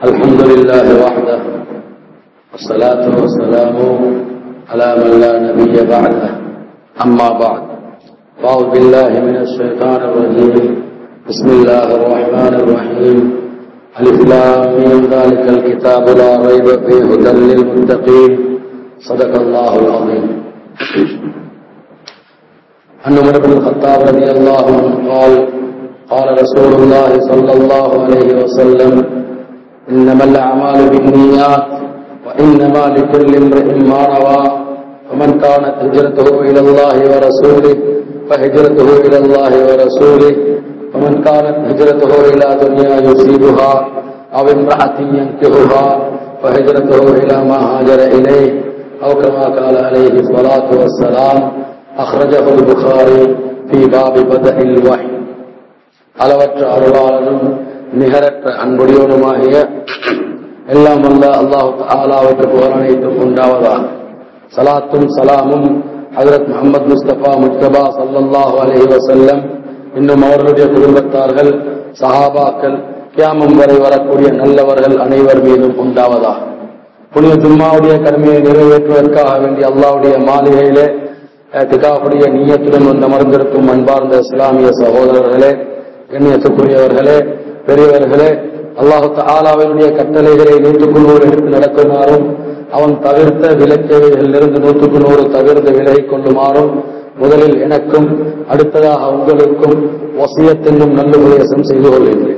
الحمد لله وحده والصلاة والسلام على من لا نبي بعده أما بعد أعوذ بالله من الشيطان الرجيم بسم الله الرحمن الرحيم ألف لام ميم ذلك الكتاب لا ريب فيه هدى للمتقين صدق الله العظيم. عن عمر بن الخطاب رضي الله عنه قال قال رسول الله صلى الله عليه وسلم إنما الأعمال بالنيات وإنما لكل امرئ ما نوى فمن كانت هجرته إلى الله ورسوله فهجرته إلى الله ورسوله ومن كانت هجرته إلى دنيا يصيبها أو امرأة ينكحها فهجرته إلى ما هاجر إليه أو كما قال عليه الصلاة والسلام. أخرجه البخاري في باب بدء الوحي. அளவற்ற அருளாளனும் நிகரற்ற அன்புடையவனுமாகிய எல்லாம் வல்ல அல்லாஹ் தஆலாவுக்கு புகழ் அனைத்தும் உண்டாவதாக. சலாத்தும் சலாமும் ஹஜ்ரத் முஹம்மது முஸ்தபா முஜ்தபா ஸல்லல்லாஹு அலைஹி வஸல்லம் இன்னும் அவர்களுடைய குடும்பத்தார்கள் சஹாபாக்கள் கியாமம் வரை வரக்கூடிய நல்லவர்கள் அனைவர் மீதும் உண்டாவதாக. புனித ஜும்மாவுடைய கடமையை நிறைவேற்றுவதற்காக வேண்டிய அல்லாஹ்வுடைய மாளிகையிலே இத்காஃபுடைய நிய்யத்துடன் வந்து அமர்ந்திருக்கும் அன்பார்ந்த இஸ்லாமிய சகோதரர்களே, கண்ணியத்துக்குரியவர்களே, பெரியவர்களே, அல்லாஹ் தஆலாவினுடைய கட்டளைகளை 100% எடுத்து நடக்குமாறும் அவன் தவிர்த்த விலக்கியவைகளிலிருந்து 100% தவிர்த்து விலகிக் கொள்ளுமாறும் முதலில் எனக்கும் அடுத்ததாக உங்களுக்கும் வசியத் என்னும் நல்ல உபதேசம் செய்து கொள்கின்றேன்.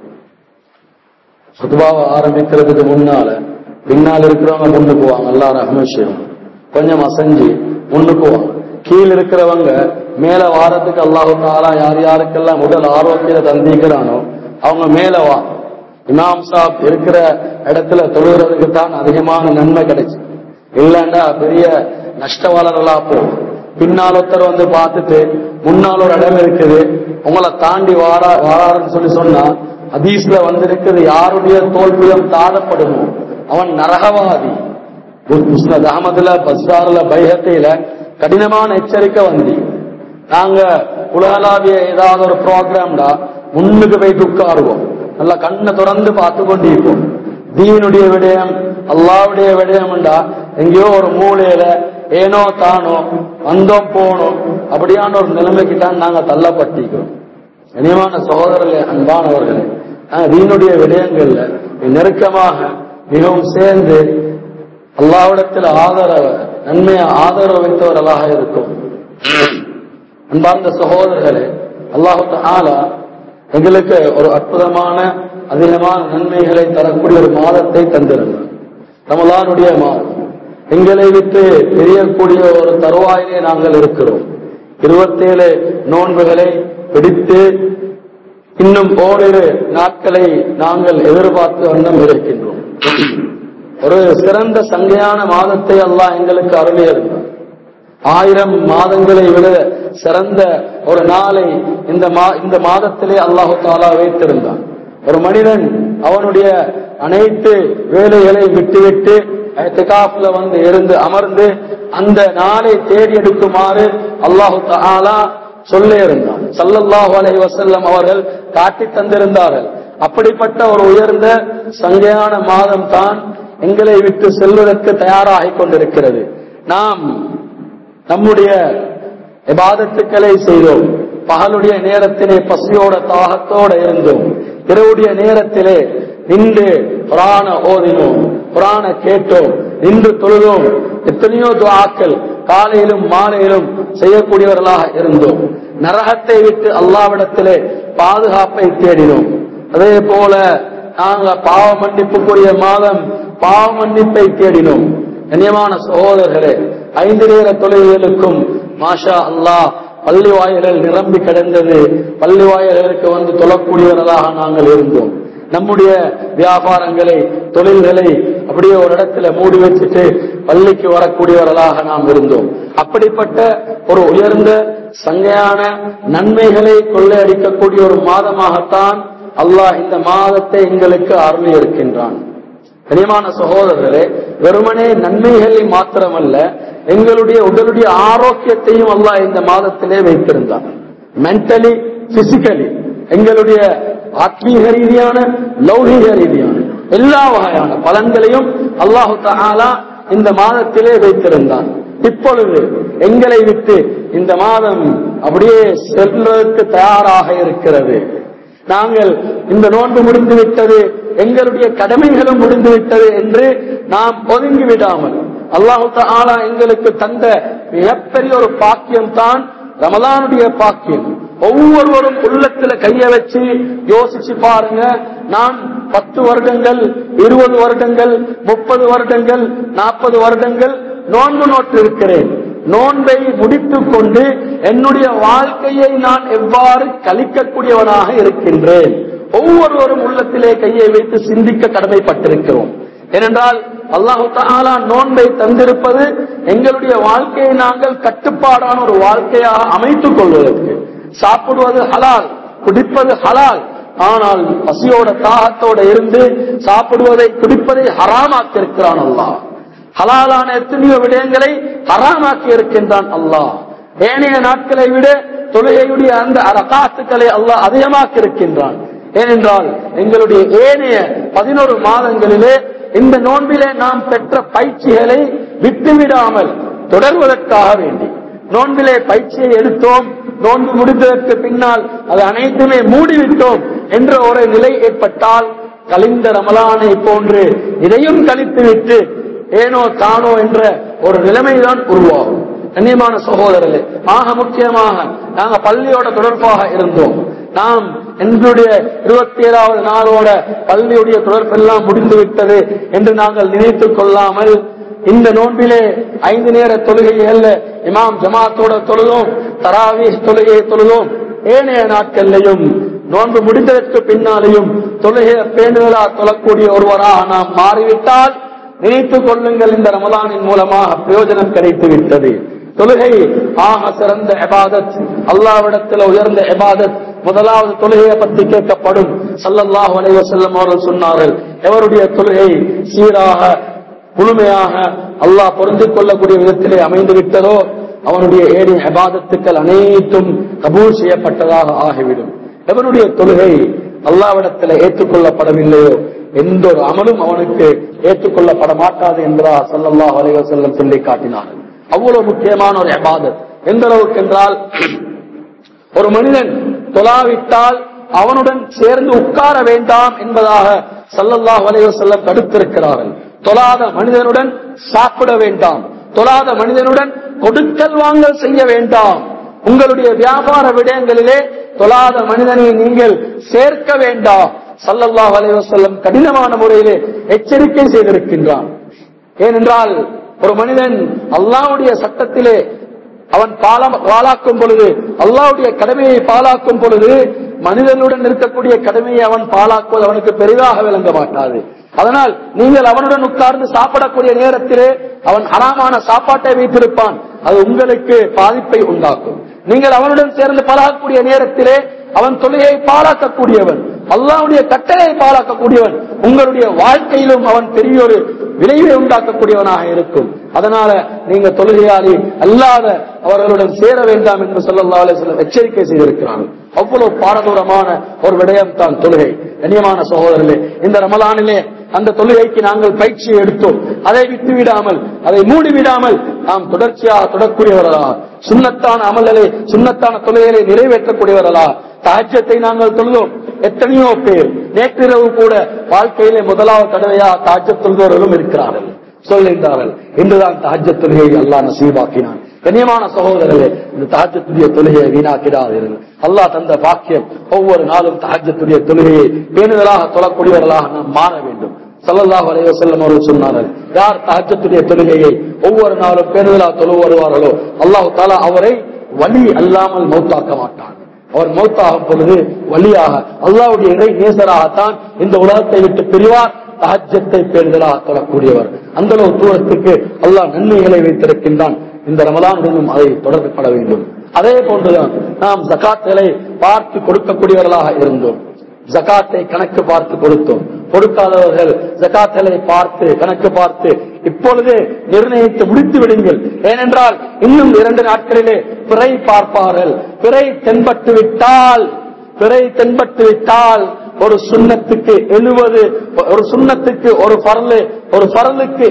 சுத்பாவை ஆரம்பிக்கிறதுக்கு பின்னால் இருக்கிறவங்க முன்னுக்கு வாங்க, அல்லாஹ் ரஹ்மத் செய்யும். கொஞ்சம் அசைஞ்சு முன்னுக்கு வாங்க. கீழ் இருக்கிறவங்க மேல வாரத்துக்கு அல்லாஹ் தஆலா யார் யாருக்கெல்லாம் உடல் ஆரோக்கியத்தை தந்திக்கிறானோ அவங்க மேல வா. இமாம் சாப் இருக்கிற இடத்துல தொழுகிறதுக்கு தான் அதிகமான நன்மை கிடைச்சு, இல்லைன்னா பெரிய நஷ்டவாளர்களா போகும். பின்னால் ஒருத்தர் வந்து பார்த்துட்டு முன்னால் ஒரு இடம் இருக்குது உங்களை தாண்டி வாராருன்னு சொல்லி சொன்னா ஹதீஸ்ல வந்திருக்கிறது, யாருடைய தோல்வியும் தாழப்படுமோ அவன் நரகவாதி. முஸ்னத் அஹ்மதுல, பஸ்ரார்ல, பைஹத்தில கடினமான எச்சரிக்கை வந்து நாங்க உலகளாவிய ஏதாவது ஒரு ப்ரோக்ராம்டா முன்னுக்கு போய் உட்காருவோம், நல்லா கண்ணை திறந்து பார்த்து கொண்டிருப்போம். தீனுடைய விடயம் அல்லாஹ்வுடைய விடயம்டா எங்கேயோ ஒரு மூலையில ஏனோ தானோ வந்தோம் போனோம் அப்படியான ஒரு நிலைமைக்கு தான் நாங்க தள்ளப்பட்டிருக்கிறோம். இனிமான சகோதரர்களே, அன்பானவர்களே, நாங்க தீனுடைய விடயங்கள்ல நெருக்கமாக மிகவும் சேர்ந்து அல்லாஹ்விடத்தில் நன்மையை ஆதரவு வைத்தவர்களாக இருக்கும். அன்பார்ந்த சகோதரர்களே, அல்லாஹ் தஆலா எங்களுக்கு ஒரு அற்புதமான அதிகமான நன்மைகளை தரக்கூடிய ஒரு மாதத்தை தந்திருந்தார். ரமலானுடைய மாதம் எங்களை விட்டு தெரியக்கூடிய ஒரு தருவாயிலே நாங்கள் இருக்கிறோம். 27 நோன்புகளை பிடித்து இன்னும் ஓரிரு நாட்களை நாங்கள் எதிர்பார்த்து வண்ணம் இருக்கின்றோம். ஒரு சிறந்த சங்கையான மாதத்தை அல்லாஹ் எங்களுக்கு அருளியிருந்தார். 1000 மாதங்களை விட சிறந்த ஒரு நாளை இந்த மாதத்திலே அல்லாஹ் தஆலா வைத்திருந்தார். ஒரு மனிதன் அவனுடைய அனைத்து வேலைகளை விட்டுவிட்டு இத்காஃப்ல வந்து இருந்து அமர்ந்து அந்த நாளை தேடி எடுக்குமாறு அல்லாஹ் தஆலா சொல்லே இருந்தான். ஸல்லல்லாஹு அலைஹி வஸல்லம் அவர்கள் காட்டி தந்திருந்தார்கள். அப்படிப்பட்ட ஒரு உயர்ந்த சங்கையான மாதம் தான் எங்களை விட்டு செல்வதற்கு தயாராகிக் கொண்டிருக்கிறது. நாம் நம்முடைய இபாதத்துக்களை செய்தோம். பகலுடைய நேரத்திலே பசியோட தாகத்தோட இருந்தோம். இரவுடைய நேரத்திலே நின்று குர்ஆனை ஓதினோம், குர்ஆனை கேட்டோம், நின்று தொழுதோம். எத்தனையோ துஆக்கள் காலையிலும் மாலையிலும் செய்யக்கூடியவர்களாக இருந்தோம். நரகத்தை விட்டு அல்லாஹ்விடத்திலே பாதுகாப்பை தேடினோம். அதே போல நாங்கள் பாவ மன்னிப்புக்குரிய மாதம் பாவ மன்னிப்பை தேடினோம். கண்ணியமான சகோதரர்களே, 5 நேர தொழுகைகளுக்கும் மாஷா அல்லாஹ் பள்ளி வாயில்கள் நிரம்பி கிடந்தது. பள்ளி வாயில்களுக்கு வந்து தொழக்கூடியவர்களாக நாங்கள் இருந்தோம். நம்முடைய வியாபாரங்களை தொழில்களை அப்படியே ஒரு இடத்துல மூடி வச்சுட்டு பள்ளிக்கு வரக்கூடியவர்களாக நாம் இருந்தோம். அப்படிப்பட்ட ஒரு உயர்ந்த சங்கையான நன்மைகளை கொள்ளையடிக்கக்கூடிய ஒரு மாதமாகத்தான் அல்லாஹ் இந்த மாதத்தை எங்களுக்கு அருளி இருக்கின்றான். கனியமான சகோதரர்களே, வெறுமனே நன்மைகளை மாத்திரமல்ல, எங்களுடைய உடலுடைய ஆரோக்கியத்தையும் அல்லாஹ் இந்த மாதத்திலே வைத்திருந்தான். மென்டலி, பிசிக்கலி, எங்களுடைய ஆத்மீக ரீதியான, லௌகீக ரீதியான எல்லா வகையான பலன்களையும் அல்லாஹு தஆலா இந்த மாதத்திலே வைத்திருந்தான். இப்பொழுது எங்களை விட்டு இந்த மாதம் அப்படியே செல்வதற்கு தயாராக இருக்கிறது. நாங்கள் இந்த நோன்பு முடிந்து விட்டது, எங்களுடைய கடமைகளும் முடிந்து விட்டது என்று நாம் ஒதுங்கி விடாமல் அல்லாஹு தஆலா எங்களுக்கு தந்த மிகப்பெரிய ஒரு பாக்கியம் தான் ரமலானுடைய பாக்கியம். ஒவ்வொருவரும் உள்ளத்துல கைய வச்சு யோசிச்சு பாருங்க. நான் 10 வருடங்கள் 20 வருடங்கள் 30 வருடங்கள் 40 வருடங்கள் நோன்பு நோட்டு இருக்கிறேன். நோன்பை முடித்துக் கொண்டு என்னுடைய வாழ்க்கையை நான் எவ்வாறு கழிக்கக்கூடியவனாக இருக்கின்றேன்? ஒவ்வொருவரும் உள்ளத்திலே கையை வைத்து சிந்திக்க கடமைப்பட்டிருக்கிறோம். ஏனென்றால் அல்லாஹு தஆலா நோன்பை தந்திருப்பது எங்களுடைய வாழ்க்கையை நாங்கள் கட்டுப்பாடான ஒரு வாழ்க்கையாக அமைத்துக் கொள்வதற்கு. சாப்பிடுவது ஹலால், குடிப்பது ஹலால், ஆனால் பசியோட தாகத்தோட இருந்து சாப்பிடுவதை குடிப்பதை ஹராமாக்கி இருக்கிறான் அல்லாஹ். ஹலாலான எத்தனையோ விடயங்களை ஹராமாக்கி இருக்கின்றான் அல்லாஹ். ஏனைய நாட்களை விட தொழுகையுடைய அந்த ரகாத்துக்களை அல்லாஹ் அதிகமாக்கி இருக்கின்றான். ஏனென்றால் எங்களுடைய ஏனைய 11 மாதங்களிலே இந்த நோன்பிலே நாம் பெற்ற பயிற்சிகளை விட்டுவிடாமல் தொடர்வதற்காக வேண்டி நோன்பிலே பயிற்சியை எடுத்தோம், நோன்பு முடிந்ததற்கு பின்னால் அது அனைத்துமே மூடிவிட்டோம் என்ற ஒரு நிலை ஏற்பட்டால் கழிந்த ரமலானை போன்று இதையும் கழித்துவிட்டு ஏனோ தானோ என்ற ஒரு நிலைமைதான் உருவாகும். கண்ணியமான சகோதரர்களே, ஆக முக்கியமாக நாங்கள் பள்ளியோட தொடர்பாக இருந்தோம். நாம் எங்களுடைய 27வது நாளோட பள்ளியுடைய தொடர்பெல்லாம் முடிந்து விட்டது என்று நாங்கள் நினைத்துக் கொள்ளாமல் இந்த நோன்பிலே 5 நேர தொழுகைகள்ல இமாம் ஜமாத்தோட தொழுதோம், தராவீஹ் தொழுகையை தொழுதோம். ஏனைய நாட்களிலையும் நோன்பு முடிந்ததற்கு பின்னாலேயும் தொழுகையை பேணுதலா தொழக்கூடிய ஒருவராக நாம் மாறிவிட்டால் நினைத்துக் கொள்ளுங்கள், இந்த ரமலானின் மூலமாக பிரயோஜனம் கிடைத்து விட்டது. தொழுகை ஆக சிறந்த இபாதத், அல்லாஹ்விடத்தில் உயர்ந்த இபாதத். முதலாவது தொழுகையை பற்றி கேட்கப்படும். ஸல்லல்லாஹு அலைஹி வஸல்லம் அவர்கள் சொன்னார்கள், எவருடைய தொழுகை சீராக முழுமையாக அல்லாஹ் பொருந்திக் கொள்ளக்கூடிய விதத்திலே அமைந்து விட்டதோ அவனுடைய ஏனைய இபாதத்துக்கள் அனைத்தும் கபூல் செய்யப்பட்டதாக ஆகிவிடும். எவனுடைய தொழுகை அல்லாஹ்விடத்தில் ஏற்றுக்கொள்ளப்படவில்லையோ எந்த ஒரு அமலும் அவனுக்கு ஏற்றுக்கொள்ளப்பட மாட்டாது என்பதாக ஸல்லல்லாஹு அலைஹி வஸல்லம் சொல்லி காட்டினார்கள். அவ்வளவு முக்கியமான ஒரு இபாதத். எந்த அளவுக்கு என்றால், ஒரு மனிதன் தொழாவிட்டால் அவனுடன் சேர்ந்து உட்கார வேண்டாம் என்பதாக ஸல்லல்லாஹு அலைஹி வஸல்லம் தடுத்திருக்கிறார்கள். தொழாத மனிதனுடன் சாப்பிட வேண்டாம், தொழாத மனிதனுடன் கொடுக்கல் வாங்கல் செய்ய வேண்டாம். உங்களுடைய வியாபார விடயங்களிலே தொழாத மனிதனை நீங்கள் சேர்க்க வேண்டாம். ஸல்லல்லாஹு அலைஹி வஸல்லம் கடினமான முறையிலே எச்சரிக்கை செய்திருக்கின்றான். ஏனென்றால் ஒரு மனிதன் அல்லாஹ்வுடைய சட்டத்திலே அவன் பாலாக்கும் பொழுது, அல்லாஹ்வுடைய கடமையை பாலாக்கும் பொழுது மனிதனுடன் இருக்கக்கூடிய கடமையை அவன் பாலாக்குவது அவனுக்கு பெரிதாக விளங்க மாட்டாது. அதனால் நீங்கள் அவனுடன் உட்கார்ந்து சாப்பிடக்கூடிய நேரத்திலே அவன் ஹராமான சாப்பாட்டை வைத்திருப்பான், அது உங்களுக்கு பாதிப்பை உண்டாக்கும். நீங்கள் அவனுடன் சேர்ந்து பழகக்கூடிய நேரத்திலே அவன் தொழுகையை பாழாக்கக்கூடியவன், அல்லாஹ்வுடைய கட்டளையை பாழாக்கக்கூடியவன், உங்களுடைய வாழ்க்கையிலும் அவன் பெரிய ஒரு விளைவை உண்டாக்கக்கூடியவனாக இருக்கும். அதனால நீங்க தொழுகையாளி அல்லாத அவர்களுடன் சேர வேண்டாம் என்று ஸல்லல்லாஹு அலைஹி வஸல்லம் எச்சரிக்கை செய்திருக்கிறார்கள். அவ்வளவு பாரதூரமான ஒரு விடயம் தான் தொழுகை. கண்ணியமான சகோதரர்களே, இந்த ரமலானிலே அந்த தொழுகைக்கு நாங்கள் பயிற்சி எடுத்தோம். அதை விட்டுவிடாமல், அதை மூடிவிடாமல் நாம் தொடர்ச்சியாக தொடரக்கூடியவர்களா, சுன்னத்தான அமல்களை சுன்னத்தான தொழுகைகளை நிறைவேற்றக்கூடியவர்களா. தஹஜ்ஜத்தை நாங்கள் தொழுதோம். எத்தனையோ பேர் நேற்றிரவு கூட வாழ்க்கையிலே முதலாவது தடவையா தஹஜ்ஜத் தொழுதவர்களும் இருக்கிறார்கள், சொல்கின்றார்கள். இன்றுதான் தஹஜ்ஜத் தொழுகையை அல்லாஹ் நசீபாக்கினான். கண்ணியமான சகோதரர்களே, இந்த தஹஜ்ஜத்துடைய தொழுகையை வீணாக்கிடாதீர்கள். அல்லாஹ் தந்த பாக்கியம். ஒவ்வொரு நாளும் தஹஜ்ஜத்துடைய தொழுகையை பேணுதலாக தொழக்கூடியவர்களாக நாம் மாற வேண்டும். ஸல்லல்லாஹு அலைஹி வஸல்லம் அவர்கள் சொன்னார்கள், யார் தஹஜ்ஜத்துடைய தொழுகையை ஒவ்வொரு நாளும் பேணுதலாக தொழ வருவார்களோ அல்லாஹ் தஆலா அவரை வலி அல்லாமல் மௌத்தாக்க மாட்டான். அவர் மௌத்தாகும் பொழுது வலியாக அல்லாஹ்வுடைய இறை நேசராகத்தான் இந்த உலகத்தை விட்டு பிரிவார். தஹஜ்ஜத்தை பேணுதலாக தொழக்கூடியவர். அந்த அளவு தூரத்துக்கு அல்லாஹ் நன்மைகளை வைத்திருக்கின்றான். இந்த ரமலானுடனும் அதை தொடர்புபட வேண்டும். அதே போன்றுதான் நாம் ஜகாத்களை பார்த்து கொடுக்கக்கூடியவர்களாக இருந்தோம். ஜகாத்தை கணக்கு பார்த்து கொடுத்தோம். கொடுக்காதவர்கள் ஜகாத்களை பார்த்து கணக்கு பார்த்து இப்பொழுது நிர்ணயித்து முடித்து விடுங்கள். ஏனென்றால் இன்னும் 2 நாட்களிலே பிறை பார்ப்பார்கள். பிறை தென்பட்டு விட்டால் ஒரு சுன்னத்துக்கு 70, ஒரு சுன்னத்துக்கு ஒரு ஃபர்லு, ஒரு ஃபர்லுக்கு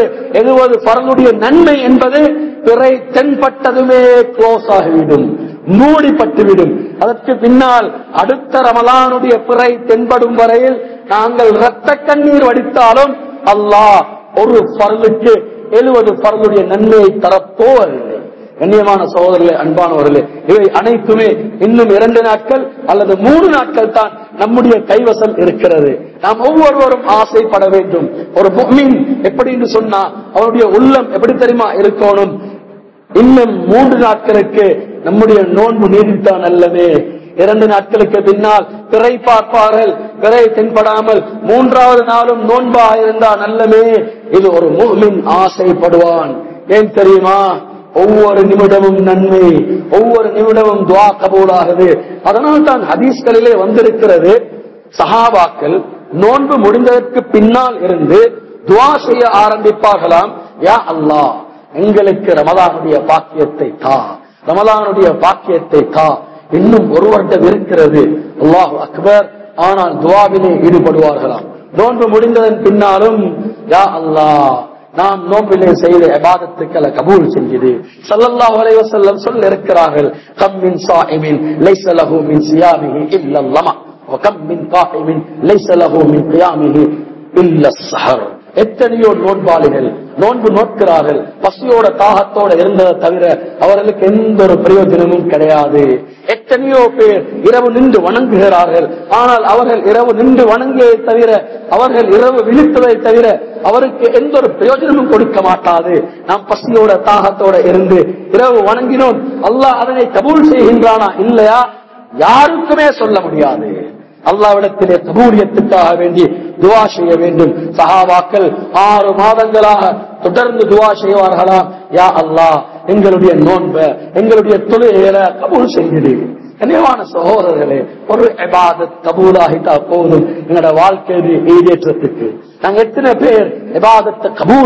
70 ஃபர்லுடைய நன்மை என்பது பிறை தென்பட்டதுமே க்ளோஸ் ஆகிவிடும், மூடிப்பட்டுவிடும். அதற்கு பின்னால் அடுத்த ரமலானுடைய பிறை தென்படும் வரையில் நாங்கள் இரத்த கண்ணீர் வடித்தாலும் அல்லாஹ் ஒரு ஃபர்லுக்கு 70 ஃபர்லுடைய நன்மையை தரப்போவதில்லை. கண்ணியமான சகோதரர்களே, அன்பானவர்களே, இவை அனைத்துமே இன்னும் 2 நாட்கள் அல்லது 3 நாட்கள் தான் நம்முடைய கைவசம் இருக்கிறது. நாம் ஒவ்வொருவரும் ஆசைப்பட வேண்டும். ஒரு முஃமின் எப்படின்னு சொன்னா அவருடைய உள்ளம் எப்படி தெரியுமா இருக்கணும்? இன்னும் 3 நாட்களுக்கு நம்முடைய நோன்பு நீடித்தான் அல்லவே, 2 நாட்களுக்கு பின்னால் பிறை பார்ப்பார்கள், பிறை தென்படாமல் 3வது நாளும் நோன்பா இருந்தா நல்லமே. இது ஒரு முஃமின் ஆசைப்படுவான். ஏன் தெரியுமா? ஒவ்வொரு நிமிடமும் நன்மை, ஒவ்வொரு நிமிடமும் துஆ கபூலாகுது. அதனால் தான் ஹதீஸ்களிலே வந்திருக்கிறது, சஹாபாக்கள் நோன்பு முடிந்ததற்கு பின்னால் இருந்து துஆ செய்ய ஆரம்பிப்பார்களாம். யா அல்லாஹ், எங்களுக்கு ரமலானுடைய பாக்கியத்தை தா, ரமலானுடைய பாக்கியத்தை தா. இன்னும் ஒரு வருடம் இருக்கிறது, அல்லாஹு அக்பர். ஆனால் துஆவிலே ஈடுபடுவார்களாம். நோன்பு முடிந்ததன் பின்னாலும் யா அல்லாஹ், நாம் நோம்பிலே செய்த இபாதத்துக்களை கபூல் செஞ்சது. ஸல்லல்லாஹு அலைஹி வஸல்லம் சொல்ல இருக்கிறார்கள், கம் மின் ஸாயிமின் லைஸ லஹு மின் ஸியாமிஹி இல்லா லமா வ கம் மின் காயிமின் லைஸ லஹு மின் கியாமிஹி இல்லா ஸஹர். எத்தனையோ நோன்பாளிகள் நோன்பு நோக்கிறார்கள், பசியோட தாகத்தோட இருந்ததை தவிர அவர்களுக்கு எந்த ஒரு பிரயோஜனமும் கிடையாது. எத்தனையோ பேர் இரவு நின்று வணங்குகிறார்கள், ஆனால் அவர்கள் இரவு நின்று வணங்கியதை தவிர, அவர்கள் இரவு விழித்ததை தவிர அவருக்கு எந்த ஒரு பிரயோஜனமும் கொடுக்க மாட்டாது. நாம் பசியோட தாகத்தோட இருந்து இரவு வணங்கினோம், அல்லாஹ் அதனை கபூல் செய்கின்றானா இல்லையா யாருக்குமே சொல்ல முடியாது. அல்லாஹ்விடத்திலே கபூலியத்துக்காக வேண்டி துஆ செய்ய வேண்டும். சஹாபாக்கள் 6 மாதங்களாக தொடர்ந்து துஆ செய்வார்களாம், யா அல்லாஹ், எங்களுடைய நோன்ப, எங்களுடைய தொழுகைகளை கபூல் செய்யுது. கண்ணியமான சகோதரர்களே, ஒரு இபாதத் கபூலாகிட்டா போதும் எங்களோட வாழ்க்கையை ஈடேற்றத்துக்கு. நாங்க எத்தனை பேர் இபாதத்தை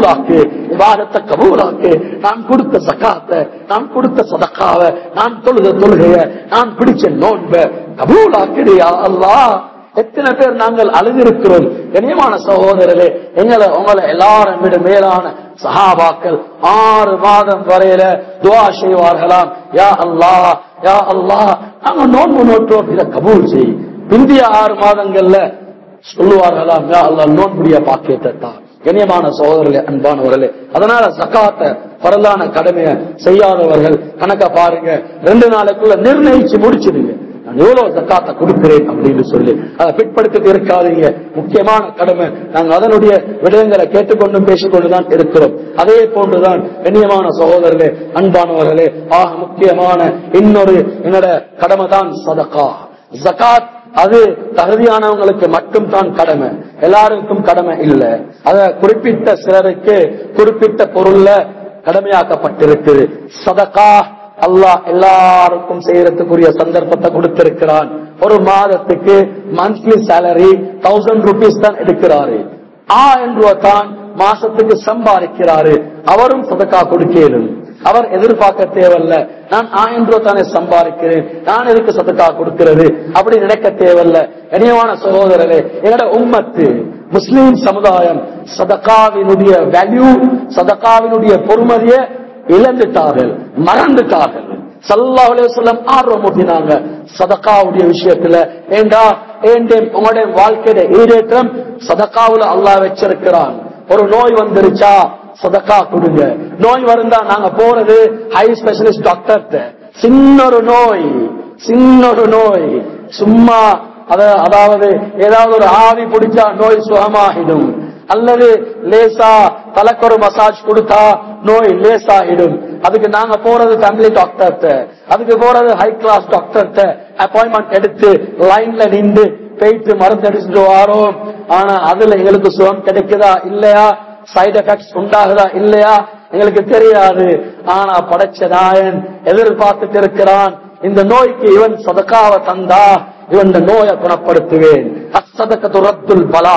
கபூலாக்கு, நான் கொடுத்த ஸகாத்தை, நான் கொடுத்த சதகாவை, நான் தொழுத தொழுகைய, நான் பிடிச்ச நோன்ப கபூலாக்குது யா அல்லாஹ். எத்தனை பேர் நாங்கள் அழுதிருக்கிறோம். கண்ணியமான சகோதரர்களே, உங்களை எல்லாரும் விட மேலான சஹாபாக்கள் 6 மாதம் வரையில துஆ செய்வார்களாம், யா அல்லாஹ், யா அல்லாஹ், நாங்க நோன்பு நோட்டோம், இதை கபூல் செய். பிந்திய 6 மாதங்கள்ல சொல்லுவார்களாம், யா அல்லாஹ், நோன்புடைய பாக்கியத்தை தான். கண்ணியமான சகோதரர்களே, அன்பானவர்களே, அதனால ஸகாத்தை பரலான கடமையை செய்யாதவர்கள் கணக்க பாருங்க, 2 நாளைக்குள்ள நிர்ணயிச்சு முடிச்சிடுங்க, நான் எவ்வளவு ஸகாத்தை கொடுக்கிறேன் அப்படின்னு சொல்லி அதை பிற்படுத்திட்டு இருக்காதீங்க. முக்கியமான கடமை. நாங்கள் அதனுடைய விடயங்களை கேட்டுக்கொண்டும் பேசிக்கொண்டுதான் இருக்கிறோம். அதே போன்றுதான் கண்ணியமான சகோதரர்களே, அன்பானவர்களே, ஆக முக்கியமான இன்னொரு என்னோட கடமை தான் சதகா. ஜகாத் அது தகுதியானவங்களுக்கு மட்டும் தான் கடமை, எல்லாருக்கும் கடமை இல்லை. அத குறிப்பிட்ட சிலருக்கு குறிப்பிட்ட பொருள்ல கடமையாக்கப்பட்டிருக்குது. சதகா அல்லாஹ் எல்லாருக்கும் செய்யறதுக்குரிய சந்தர்ப்பத்தை கொடுத்திருக்கிறான். ஒரு மாதத்துக்கு மந்த்லி சேலரி 1000 rupees தான் எடுக்கிறாரு. 1000 ரூபாய் தான் மாசத்துக்கு சம்பாதிக்கிறாரு. அவரும் சதகா கொடுக்கலும். அவர் எதிர்பார்க்க தேவையில்ல, நான் 1000 ரூபாய் தானே சம்பாதிக்கிறேன், நான் எதுக்கு சதகா கொடுக்கிறது அப்படி நினைக்க தேவையில்ல. கண்ணியமான சகோதரர்களே, என்னோட உம்மத்து முஸ்லிம் சமுதாயம் சதகாவினுடைய வேல்யூ, சதகாவினுடைய பொறுமதியை இழந்துட்டார்கள், மறந்துட்டார்கள். ஸல்லல்லாஹு அலைஹி வஸல்லம் ஆர்வமூட்டினாங்க சதகாவுடைய விஷயத்துல. ஏண்டா உங்களுடைய வாழ்க்கையில ஈடேற்றம் சதகாவுல அல்லாஹ் வச்சிருக்கிறான். ஒரு நோய் வந்துருச்சா சதகா கொடுங்க. நோய் வருந்தா நாங்க போறது ஹை ஸ்பெஷலிஸ்ட் டாக்டர்கிட்ட. சின்னொரு நோய் சும்மா அதாவது ஏதாவது ஒரு ஆவி பிடிச்சா நோய் சுகமாகிடும், அல்லது லேசா தலைக்கொரு மசாஜ் கொடுத்தா நோய் லேசாகிடும். அதுக்கு நாங்க போறது ஃபேமிலி டாக்டர்கிட்ட, அதுக்கு போறது ஹை கிளாஸ் டாக்டர்கிட்ட அப்பாயின்மெண்ட் எடுத்து லைன்ல நின்று போயிட்டு மருந்து அடிச்சுட்டு வாரோம். ஆனா அதுல எங்களுக்கு சுகம் கிடைக்குதா இல்லையா, சைடு எஃபெக்ட்ஸ் உண்டாகுதா இல்லையா எங்களுக்கு தெரியாது. ஆனா படைச்ச நாயன் எதிர்பார்த்துட்டு இருக்கிறான், இந்த நோய்க்கு இவன் சதகாவை தந்தா இவன் நோயை குணப்படுத்துவேன். அஸ்ஸதகத்து ரத்துல் பலா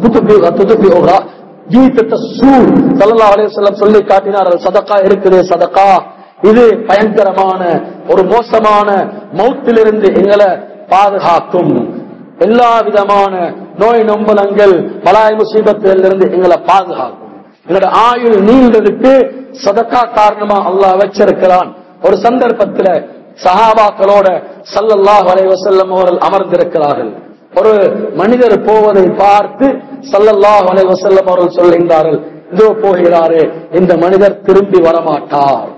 ஸல்லல்லாஹு அலைஹி வஸல்லம் சொல்லி காட்டினார்கள். சதகா இருக்குது, சதகா இது பயங்கரமான ஒரு மோசமான மௌத்திலிருந்து எங்களை பாதுகாக்கும். எல்லா விதமான நோய் நொம்பலங்கள் பலாய் முசீபத்திலிருந்து எங்களை பாதுகாக்கும். எங்களோட ஆயுள் நீண்டதுக்கு சதக்கா காரணமா அல்லாஹ் வச்சிருக்கிறான். ஒரு சந்தர்ப்பத்தில் சஹாபாக்களோட ஸல்லல்லாஹு அலைஹி வஸல்லம் அவர்கள் அமர்ந்திருக்கிறார்கள். ஒரு மனிதர் போவதை பார்த்து ஸல்லல்லாஹு அலைஹி வஸல்லம் அவர்கள் சொல்கின்றார்கள், இதோ போகிறாரே, இந்த மனிதர் திரும்பி வரமாட்டார்.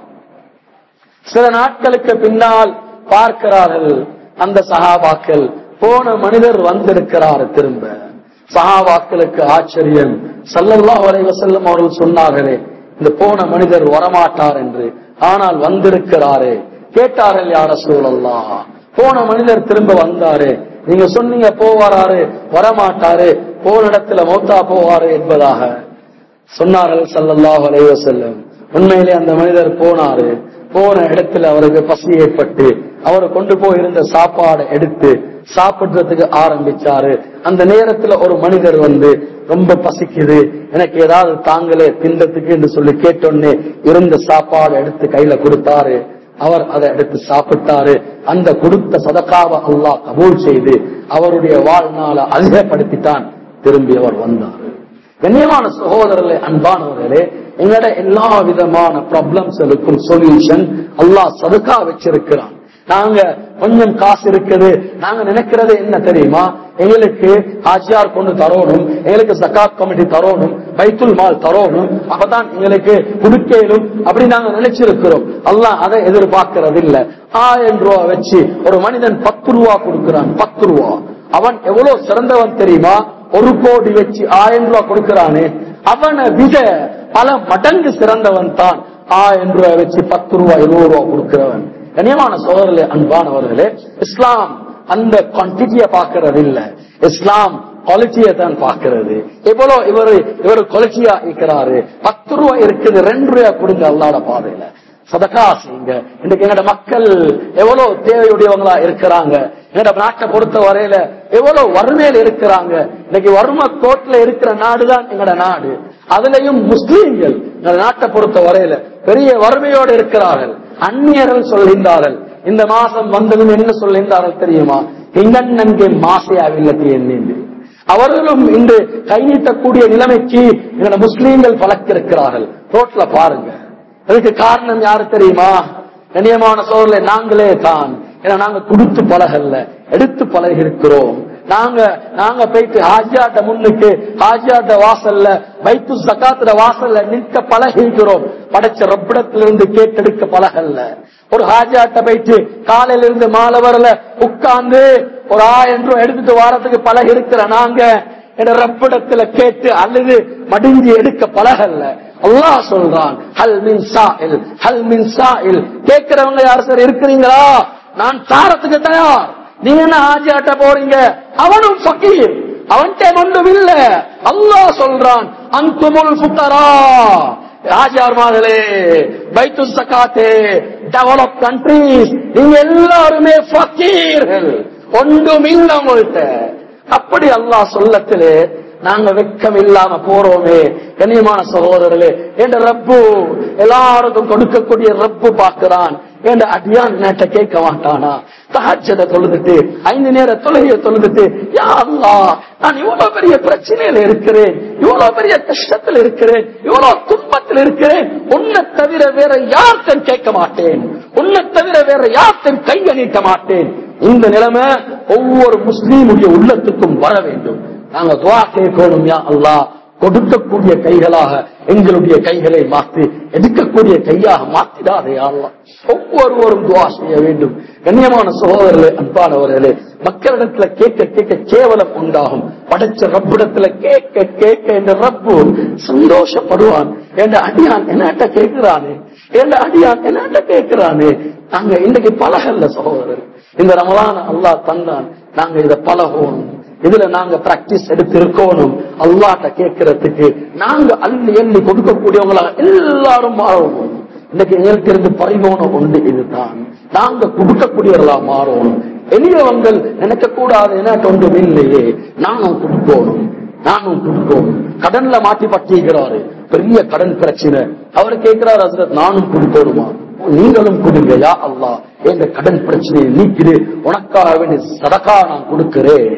சில நாட்களுக்கு பின்னால் பார்க்கிறார்கள் அந்த சஹாபாக்கள், போன மனிதர் வந்திருக்கிறார் திரும்ப. சஹாபாக்களுக்கு ஆச்சரியம். ஸல்லல்லாஹு அலைஹி வஸல்லம் அவர்கள் சொன்னார்களே, இந்த போன மனிதர் வரமாட்டார் என்று, ஆனால் வந்திருக்கிறாரே. கேட்டார்கள், யா ரசூலல்லாஹ், போன மனிதர் திரும்ப வந்தாரு, நீங்க சொன்னீங்க போவாரு வரமாட்டாரு, போன இடத்துல மௌத்தா போவாரு என்பதாக சொன்னார்கள் ஸல்லல்லாஹு அலைஹி வஸல்லம். உண்மையிலே அந்த மனிதர் போனாரு. போன இடத்துல அவருக்கு பசி ஏற்பட்டு அவர் கொண்டு போயிருந்த சாப்பாடை எடுத்து சாப்பிடுறதுக்கு ஆரம்பிச்சாரு. அந்த நேரத்துல ஒரு மனிதர் வந்து, ரொம்ப பசிக்குது, எனக்கு ஏதாவது தாங்களே தின்றதுக்கு என்று சொல்லி கேட்டோன்னே இருந்த சாப்பாடு எடுத்து கையில கொடுத்தாரு. அவர் அதை எடுத்து சாப்பிட்டாரு. அந்த கொடுத்த சதகாவை அல்லாஹ் கபூல் செய்து அவருடைய வாழ்நாளை அதிகப்படுத்தித்தான் திரும்பி அவர் வந்தார். கண்ணியமான சகோதரர்களே, அன்பானவர்களே, எங்களோட எல்லா விதமான ப்ராப்ளம்ஸுக்கும் சொல்யூஷன் அல்லாஹ் சதகா வச்சிருக்கிறான். நாங்க கொஞ்சம் காசு இருக்குது, நாங்க நினைக்கிறது என்ன தெரியுமா, எங்களுக்கு ஆஜியார் கொண்டு தரோணும், எங்களுக்கு ஜகாத் கமிட்டி தரோணும், பைத்துல் மால் தரோணும், அப்பதான் எங்களுக்கு குடுக்கலும் அப்படி நாங்க நினைச்சிருக்கிறோம். அல்லாஹ் அதை எதிர்பார்க்கறது இல்ல. 1000 ரூபா வச்சு ஒரு மனிதன் 10 ரூபா கொடுக்கிறான். 10 ரூபா அவன் எவ்வளவு சிறந்தவன் தெரியுமா? 1 கோடி வச்சு 1000 ரூபா கொடுக்கிறானே, அவனை விட பல மடங்கு சிறந்தவன் தான் 1000 ரூபாய் வச்சு 10 ரூபா 20 ரூபா கொடுக்கிறவன். கண்ணியமான சோதரர்களே, அன்பானவர்களே, இஸ்லாம் அந்த குவான்டிட்டியை பார்க்கறது இல்ல, இஸ்லாம் குவாலிட்டியை தான் பார்க்கிறது. எவ்வளவு இவரு குவாலிட்டியா இருக்கிறாரு. 10 ரூபா இருக்குது, 2 ரூபா கொடுங்க அல்லாஹ்வுடைய பாதையில சதகா செய்யுங்க. இன்னைக்கு எங்கட மக்கள் எவ்வளவு தேவையுடையவங்களா இருக்கிறாங்க. எங்கட நாட்டை பொறுத்த வரையில எவ்வளவு வறுமையில இருக்கிறாங்க. இன்னைக்கு வறுமை கோட்ல இருக்கிற நாடுதான் எங்கட நாடு. அதுலயும் முஸ்லீம்கள் எங்கட நாட்டை பொறுத்த வரையில பெரிய வறுமையோடு இருக்கிறார்கள். அந்நியர்கள் சொல்கின்றார்கள், இந்த மாசம் வந்ததும் என்ன சொல்கின்றார்கள் தெரியுமா? இங்கே மாசையாவில்லத்தி என்ன அவர்களும் இன்று கை நீட்டக்கூடிய நிலைமைக்கு எங்கட முஸ்லீம்கள் பழக்கிருக்கிறார்கள். ரோட்ல பாருங்க. அதுக்கு காரணம் யாரு தெரியுமா? கண்ணியமான சோழர்களே, நாங்களே தான். ஏன்னா நாங்க கொடுத்து பழகல்ல, எடுத்து பழகி இருக்கிறோம். நாங்க போயிட்டு ஹாஜியாட்ட முன்னுக்கு, ஹாஜியாட்ட வாசல்ல, பைத்து ஜகாத்துல வாசல்ல நிற்க பழகிக்கிறோம். படைச்ச ரப்பிடத்திலிருந்து கேட்டெடுக்க பழகல்ல. ஒரு ஹாஜியாட்ட போயிட்டு காலையில இருந்து மாலை வரல உட்கார்ந்து ஒரு 1000 ரூபாய் எடுத்துட்டு வாரத்துக்கு பழகி இருக்கிற நாங்க என்ற ரப்பிடத்துல கேட்டு அல்லது மடிஞ்சி எடுக்க பழகல்ல. அல்லாஹ் சொல்றான், ஹல் மின் சாயில், ஹல் மின் சாயில், கேட்கிறவங்க யார் சார் இருக்கிறீங்களா? நான் தாரத்துக்கு தயார். நீங்க என்ன ஹாஜியாட்ட போறீங்க? அவனும் ஃபகீர், அவன்கிட்ட ஒன்றும் இல்ல. அல்லாஹ் சொல்றான், அன்துமுல் ஃபுகரா, ஹாஜியார்மார்களே, பைத்து ஸகாத்தே, டெவலப் கண்ட்ரீஸ், நீங்க எல்லாருமே ஃபகீர்கள், ஒன்றும் இல்ல உங்கள்கிட்ட. அப்படி அல்லாஹ் சொல்லத்திலே நாங்க வெக்கம் இல்லாம போறோமே. கண்ணியமான சகோதரர்களே, என்ற ரப்பு எல்லாருக்கும் கொடுக்கக்கூடிய ரப்பு பார்க்கிறான். என்ற அடியான் நேட்ட கேட்க மாட்டானா? தஹஜ்ஜுத தொழுதுட்டு 5 நேர தொழுகையை தொழுதுட்டு, யா அல்லாஹ், நான் இவ்வளவு பெரிய பிரச்சனையில இருக்கிறேன், இவ்வளவு பெரிய கஷ்டத்தில் இருக்கிறேன், இவ்வளவு துன்பத்தில் இருக்கிறேன், உன்னை தவிர வேற யார்த்தையும் கேட்க மாட்டேன், உன்னை தவிர வேற யார்த்தையும் கையை நீட்ட மாட்டேன். இந்த நிலைமை ஒவ்வொரு முஸ்லீமுடைய உள்ளத்துக்கும் வர வேண்டும். நாங்க துஆ கேட்கணும், யா அல்லாஹ், கொடுக்கக்கூடிய கைகளாக எங்களுடைய கைகளை மாற்றி எடுக்கக்கூடிய கையாக மாற்றிடாதே யா அல்லாஹ். ஒவ்வொருவரும் துஆ செய்ய வேண்டும். கண்ணியமான சகோதரர்களே, அன்பானவர்களே, மக்களிடத்துல கேட்க கேட்க கேவலம் உண்டாகும். படைச்ச ரப்பிடத்துல கேட்க கேட்க என்ற ரப்பு சந்தோஷப்படுவான். என்ற அடியான் என்னட்ட கேட்கிறானே, என்ற அடியான் என்னட்ட கேட்கிறானே. நாங்க இன்னைக்கு பழகல்ல சகோதரர். இந்த ரமலான் அல்லாஹ் தந்தான், நாங்க இதை பழகணும், இதுல நாங்க பிராக்டிஸ் எடுத்து இருக்கணும். அல்லாஹ்ட்ட கேட்கறதுக்கு நாங்க அள்ளி எண்ணி கொடுக்கக்கூடியவங்களா எல்லாரும் மாறணும். இன்னைக்கு எங்களுக்கு இருந்து பரிமாணம் உண்டு, இதுதான் நாங்க கொடுக்கக்கூடியவர்களா மாறணும். எளியவங்கள் நினைக்க கூடாது, எனக்கு ஒன்றும் இல்லையே, நானும் கொடுக்கணும், நானும் கொடுக்கணும். கடன்ல மாட்டி பட்டிக்கிறாரு, பெரிய கடன் பிரச்சனை. அவர் கேட்கிறார், ஹஸ்ரத் நானும் கொடுக்கணுமா? நீங்களும் கொடுங்க யா அல்லாஹ், என்ற கடன் பிரச்சனையை நீக்கிடு, உனக்காக வேண்டிய சதகா நான் கொடுக்கிறேன்.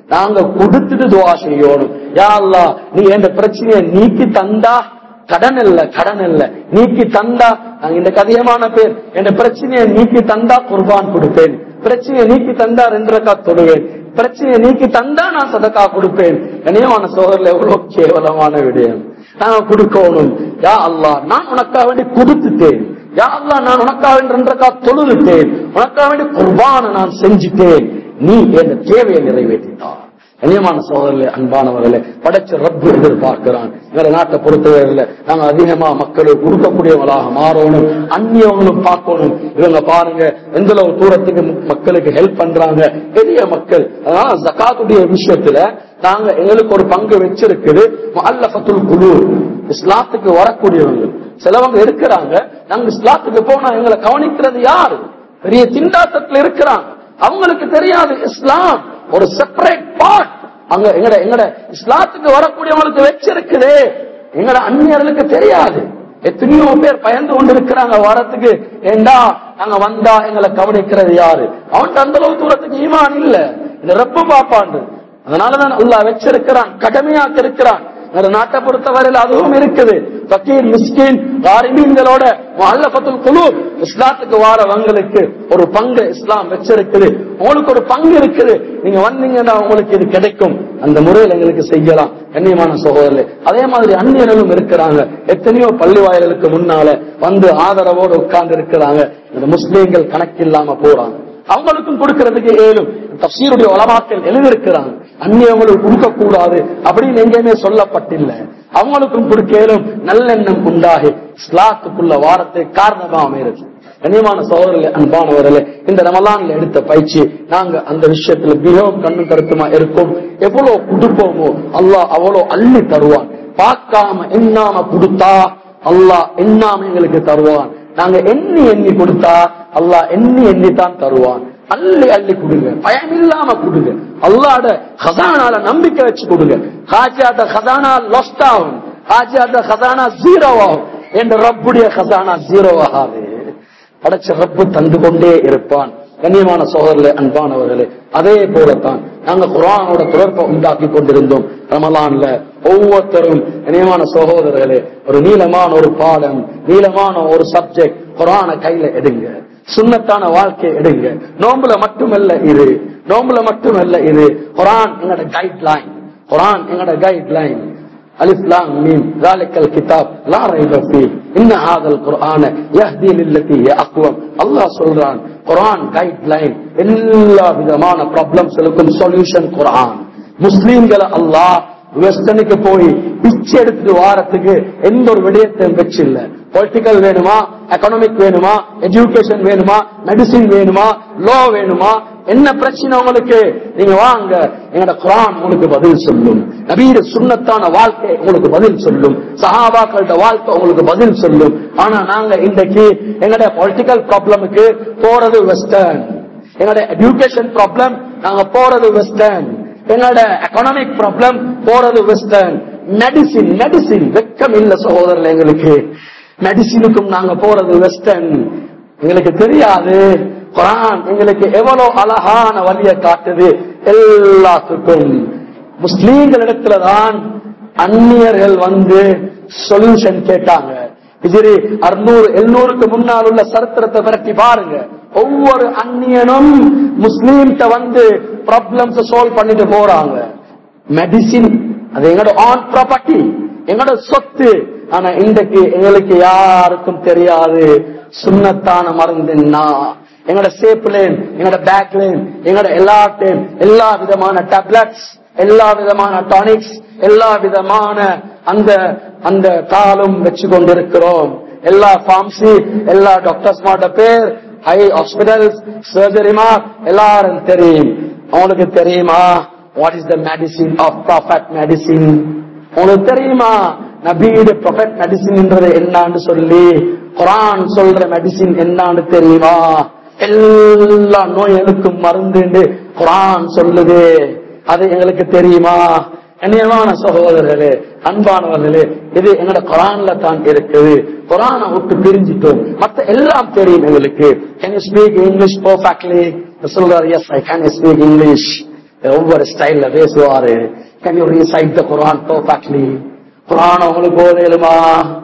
நாங்க கொடுத்துட்டு துவா செய்யணும். யா அல்லாஹ் நீ என் பிரச்சனையை நீக்கி தந்தா, கடன் இல்ல நீக்கி தந்தா, நாங்க இந்த அதிகமான பேர் என் பிரச்சனையை நீக்கி தந்தா குர்பான் கொடுப்பேன், பிரச்சனையை நீக்கி தந்தா 2 ரக்காத் தொழுவேன், பிரச்சனையை நீக்கி தந்தா நான் சதக்கா கொடுப்பேன். கனியமான சோதரில் எவ்வளவு கேவலமான விடயம். நாங்க கொடுக்கணும். யா அல்லாஹ் நான் உனக்காக வேண்டி கொடுத்துட்டேன், யா அல்லாஹ் நான் உனக்காக வேண்டி 2 ரக்காத் தொழுதுட்டேன், உனக்காக வேண்டி குர்பான நான் செஞ்சுட்டேன், நீ என் தேவையை நிறைவேற்றிட்டார். கண்ணியமான சோதரர்களே, அன்பானவர்களே, படைச்ச ரப்பு எதிர்பார்க்கிறான். எங்களை நாட்டை பொறுத்தவரையில் நாங்க அதிகமா மக்களுக்கு கொடுக்கக்கூடியவங்களாக மாறணும், அந்நியவங்களும் பார்க்கணும். இவங்க பாருங்க எந்த ஒரு தூரத்துக்கு மக்களுக்கு ஹெல்ப் பண்றாங்க, பெரிய மக்கள். அதனால ஜகாத்துடைய விஷயத்துல நாங்க எங்களுக்கு ஒரு பங்கு வச்சிருக்குது. முஅல்லஃபத்துல் குலூப், இஸ்லாத்துக்கு வரக்கூடியவங்க சிலவங்க இருக்கிறாங்க. நாங்க இஸ்லாத்துக்கு போனா எங்களை கவனிக்கிறது யாரு? பெரிய திண்டாட்டத்தில் இருக்கிறாங்க. அவங்களுக்கு தெரியாது இஸ்லாம் ஒரு செப்பரேட் பார்ட். அங்க எங்கட இஸ்லாத்துக்கு வரக்கூடியவங்களுக்கு வச்சிருக்குது, எங்கட அந்நியர்களுக்கு தெரியாது. எத்தனையோ பேர் பயந்து கொண்டு இருக்கிறாங்க வரத்துக்கு. ஏண்டா நாங்க வந்தா எங்களை கவனிக்கிறது யாரு? அவன் அந்த அளவு தூரத்துக்கு ஈமான் இல்ல, இந்த ரப்பு பாப்பாண்டு. அதனாலதான் அல்லாஹ் வச்சிருக்கிறான், கடமையாக்க இருக்கிறான். நாட்டை பொறுத்தவரையில் அதுவும் இருக்குது. ஃபகீர் மிஸ்கின் காரிமீன்களோட முஅல்லஃபத்துல் குலூப் இஸ்லாத்துக்கு வாரவங்களுக்கு ஒரு பங்கு இஸ்லாம் வச்சிருக்குது. உங்களுக்கு ஒரு பங்கு இருக்குது, நீங்க வந்தீங்கன்னா உங்களுக்கு இது கிடைக்கும். அந்த முறையில் எங்களுக்கு செய்யலாம். கண்ணியமான சகோதரர்களே, அதே மாதிரி அந்நியர்களும் இருக்கிறாங்க. எத்தனையோ பள்ளி வாயில்களுக்கு முன்னால வந்து ஆதரவோடு உட்கார்ந்து இருக்கிறாங்க. இந்த முஸ்லீம்கள் கணக்கில்லாம போறாங்க. அவங்களுக்கும் கொடுக்கிறதுக்கு ஏலும் தஃசீருடைய உலமாக்கள் எழுதியிருக்கிறாங்க. அந்நியவங்களுக்கு கொடுக்க கூடாது அப்படின்னு எங்கேயுமே சொல்லப்பட்டில்ல. அவங்களுக்கும் கொடுக்கலும் நல்லெண்ணம் உண்டாகி இஸ்லாத்துக்குள்ள வாரத்துக்கு காரணமா அமைகிறது. கண்ணியமான சகோதரர்களே, அன்பானவர்களே, இந்த ரமலான்ல எடுத்த பயிற்சி நாங்க அந்த விஷயத்துல மிகவும் கண்ணும் கருத்துமா இருக்கும். எவ்வளவு கொடுப்போமோ அல்லாஹ் அவ்வளவு அள்ளி தருவான். பார்க்காம எண்ணாம கொடுத்தா அல்லாஹ் எண்ணாம எங்களுக்கு தருவான். நாங்க எண்ணி கொடுத்தா அல்லாஹ் எண்ணித்தான் தருவான். அள்ளி அள்ளி கொடுங்க, பயம் இல்லாம கொடுங்க. அல்லாஹ்ட ஹஸானால நம்பிக்கை வச்சு கொடுங்க. ஹாஜியாத ஹஸானா லாஸ்ட் ஆகும், ஹாஜியாத ஹஸானா ஜீரோ ஆகும். என்ற ரப்புடைய ஹஸானா ஜீரோ ஆகாது. படைச்ச ரப்பு தந்து கொண்டே இருப்பான். கண்ணியமான சகோதரர்களே, அன்பானவர்களே, அதே போலத்தான் நாங்க குர்ஆனோட தொடர்பை உண்டாக்கி கொண்டிருந்தோம். ரமலான்ல ஒவ்வொருத்தரும் கண்ணியமான சகோதரர்களே ஒரு நீளமான ஒரு பாடம், நீளமான ஒரு சப்ஜெக்ட் குர்ஆனை கையில எடுங்க. சுன்னத்தான வாழ்க்கை எடுங்க. நோம்புல மட்டுமல்ல இது, நோம்புல மட்டுமல்ல இது. குர்ஆன் எங்கட கைட்லைன், குர்ஆன் எங்கட கைட்லைன். அலிஃப் லாம் மீம் ذلكல் கிதாப் லா ரைப ஃபீஹ் இன்ன ஹாதல் குர்ஆன யஹ்தி லில்லதி ஹிய அக்வம். அல்லாஹ் சொல்றான் குர்ஆன் கைட்லைன். எல்லா விதமான ப்ராப்ளம்ஸ்களுக்கும் சொல்யூஷன் குர்ஆன். முஸ்லிம்களை அல்லாஹ் வெஸ்டர்னுக்கு போய் பிச்சை எடுத்து வாரத்துக்கு எந்த ஒரு விடயத்தையும் வச்சில்ல. பொலிட்டிக்கல் வேணுமா, எக்கனாமிக் வேணுமா, எஜுகேஷன் வேணுமா, மெடிசின் வேணுமா, லா வேணுமா, என்ன பிரச்சனை உங்களுக்கு நீங்க வாங்க, எங்கட குர்ஆன் உங்களுக்கு பதில் சொல்லும். நபியோட சுன்னத்தான வாழ்க்கை உங்களுக்கு பதில் சொல்லும். சஹாபாக்களோட வாழ்க்கை உங்களுக்கு பதில் சொல்லும். ஆனா நாங்க இன்றைக்கு எங்கட பொலிட்டிக்கல் ப்ராப்ளமுக்கு போறது வெஸ்டர்ன், எங்கட எஜுகேஷன் ப்ராப்ளம் நாங்க போறது வெஸ்டர்ன், எங்களோட எக்கனாமிக் ப்ராப்ளம் போறது வெஸ்டர்ன். மெடிசின் மெடிசின் வெக்கம் இல்ல சகோதரர்கள், எங்களுக்கு மெடிசினுக்கும் நாங்க போறது வெஸ்டர்ன். எங்களுக்கு தெரியாது குர்ஆன் எங்களுக்கு எவ்வளவு அழகான வழியை காட்டுது. எல்லாத்துக்கும் முஸ்லீம்களிடத்துலதான் அந்நியர்கள் வந்து சொல்யூஷன் கேட்டாங்க. ஹிஜ்ரி 600-700க்கு முன்னால் உள்ள சரித்திரத்தை பரட்டி பாருங்க. ஒவ்வொரு அந்நியனும் முஸ்லீம்கிட்ட வந்து ப்ராப்ளம்ஸ் சால்வ் பண்ணிட்டு போறாங்க. மெடிசின் அது எங்களோட ஆன் ப்ராப்பர்ட்டி, எங்களோட சொத்து. ஆனா இன்றைக்கு எங்களுக்கு யாருக்கும் தெரியாது சுன்னத்தான மருந்துன்னா. எங்களோட சேப்லேன், எங்களோட பேக்லேன், எங்களோட எல்லா விதமான டேப்லெட்ஸ், எல்லா விதமான டானிக்ஸ், எல்லா விதமான அந்த காலும் வச்சு கொண்டிருக்கிறோம். எல்லா பார்மசி, எல்லா டாக்டர்ஸ் மாட்ட பேர், ஹை ஹாஸ்பிட்டல்ஸ், சர்ஜரி மார்க் எல்லாரும் தெரியும். உங்களுக்கு தெரியுமா what is the medicine of prophet medicine? உங்களுக்கு தெரியுமா நபியோட ப்ராஃபட் மெடிசின் என்றது என்னன்னு சொல்லி குர்ஆன் சொல்ற மெடிசின் என்னன்னு தெரியுமா? எல்லா நோய்களுக்கும் மருந்து குர்ஆன் சொல்லுது. அது எங்களுக்கு தெரியுமா? கண்ணியமான சகோதரர்களே, அன்பானவர்களே, இது எங்களோட குர்ஆன்ல தான் இருக்குது. குர்ஆனை விட்டு பிரிஞ்சிட்டோம், மத்த எல்லாம் தெரியும் எங்களுக்கு. Can you speak English perfectly? சொல்றாரு, yes I can speak English. ஒவ்வொரு ஸ்டைல்ல பேசுவாரு. Can you recite the Quran perfectly? குர்ஆன் உங்களுக்கு ஓதேலுமா?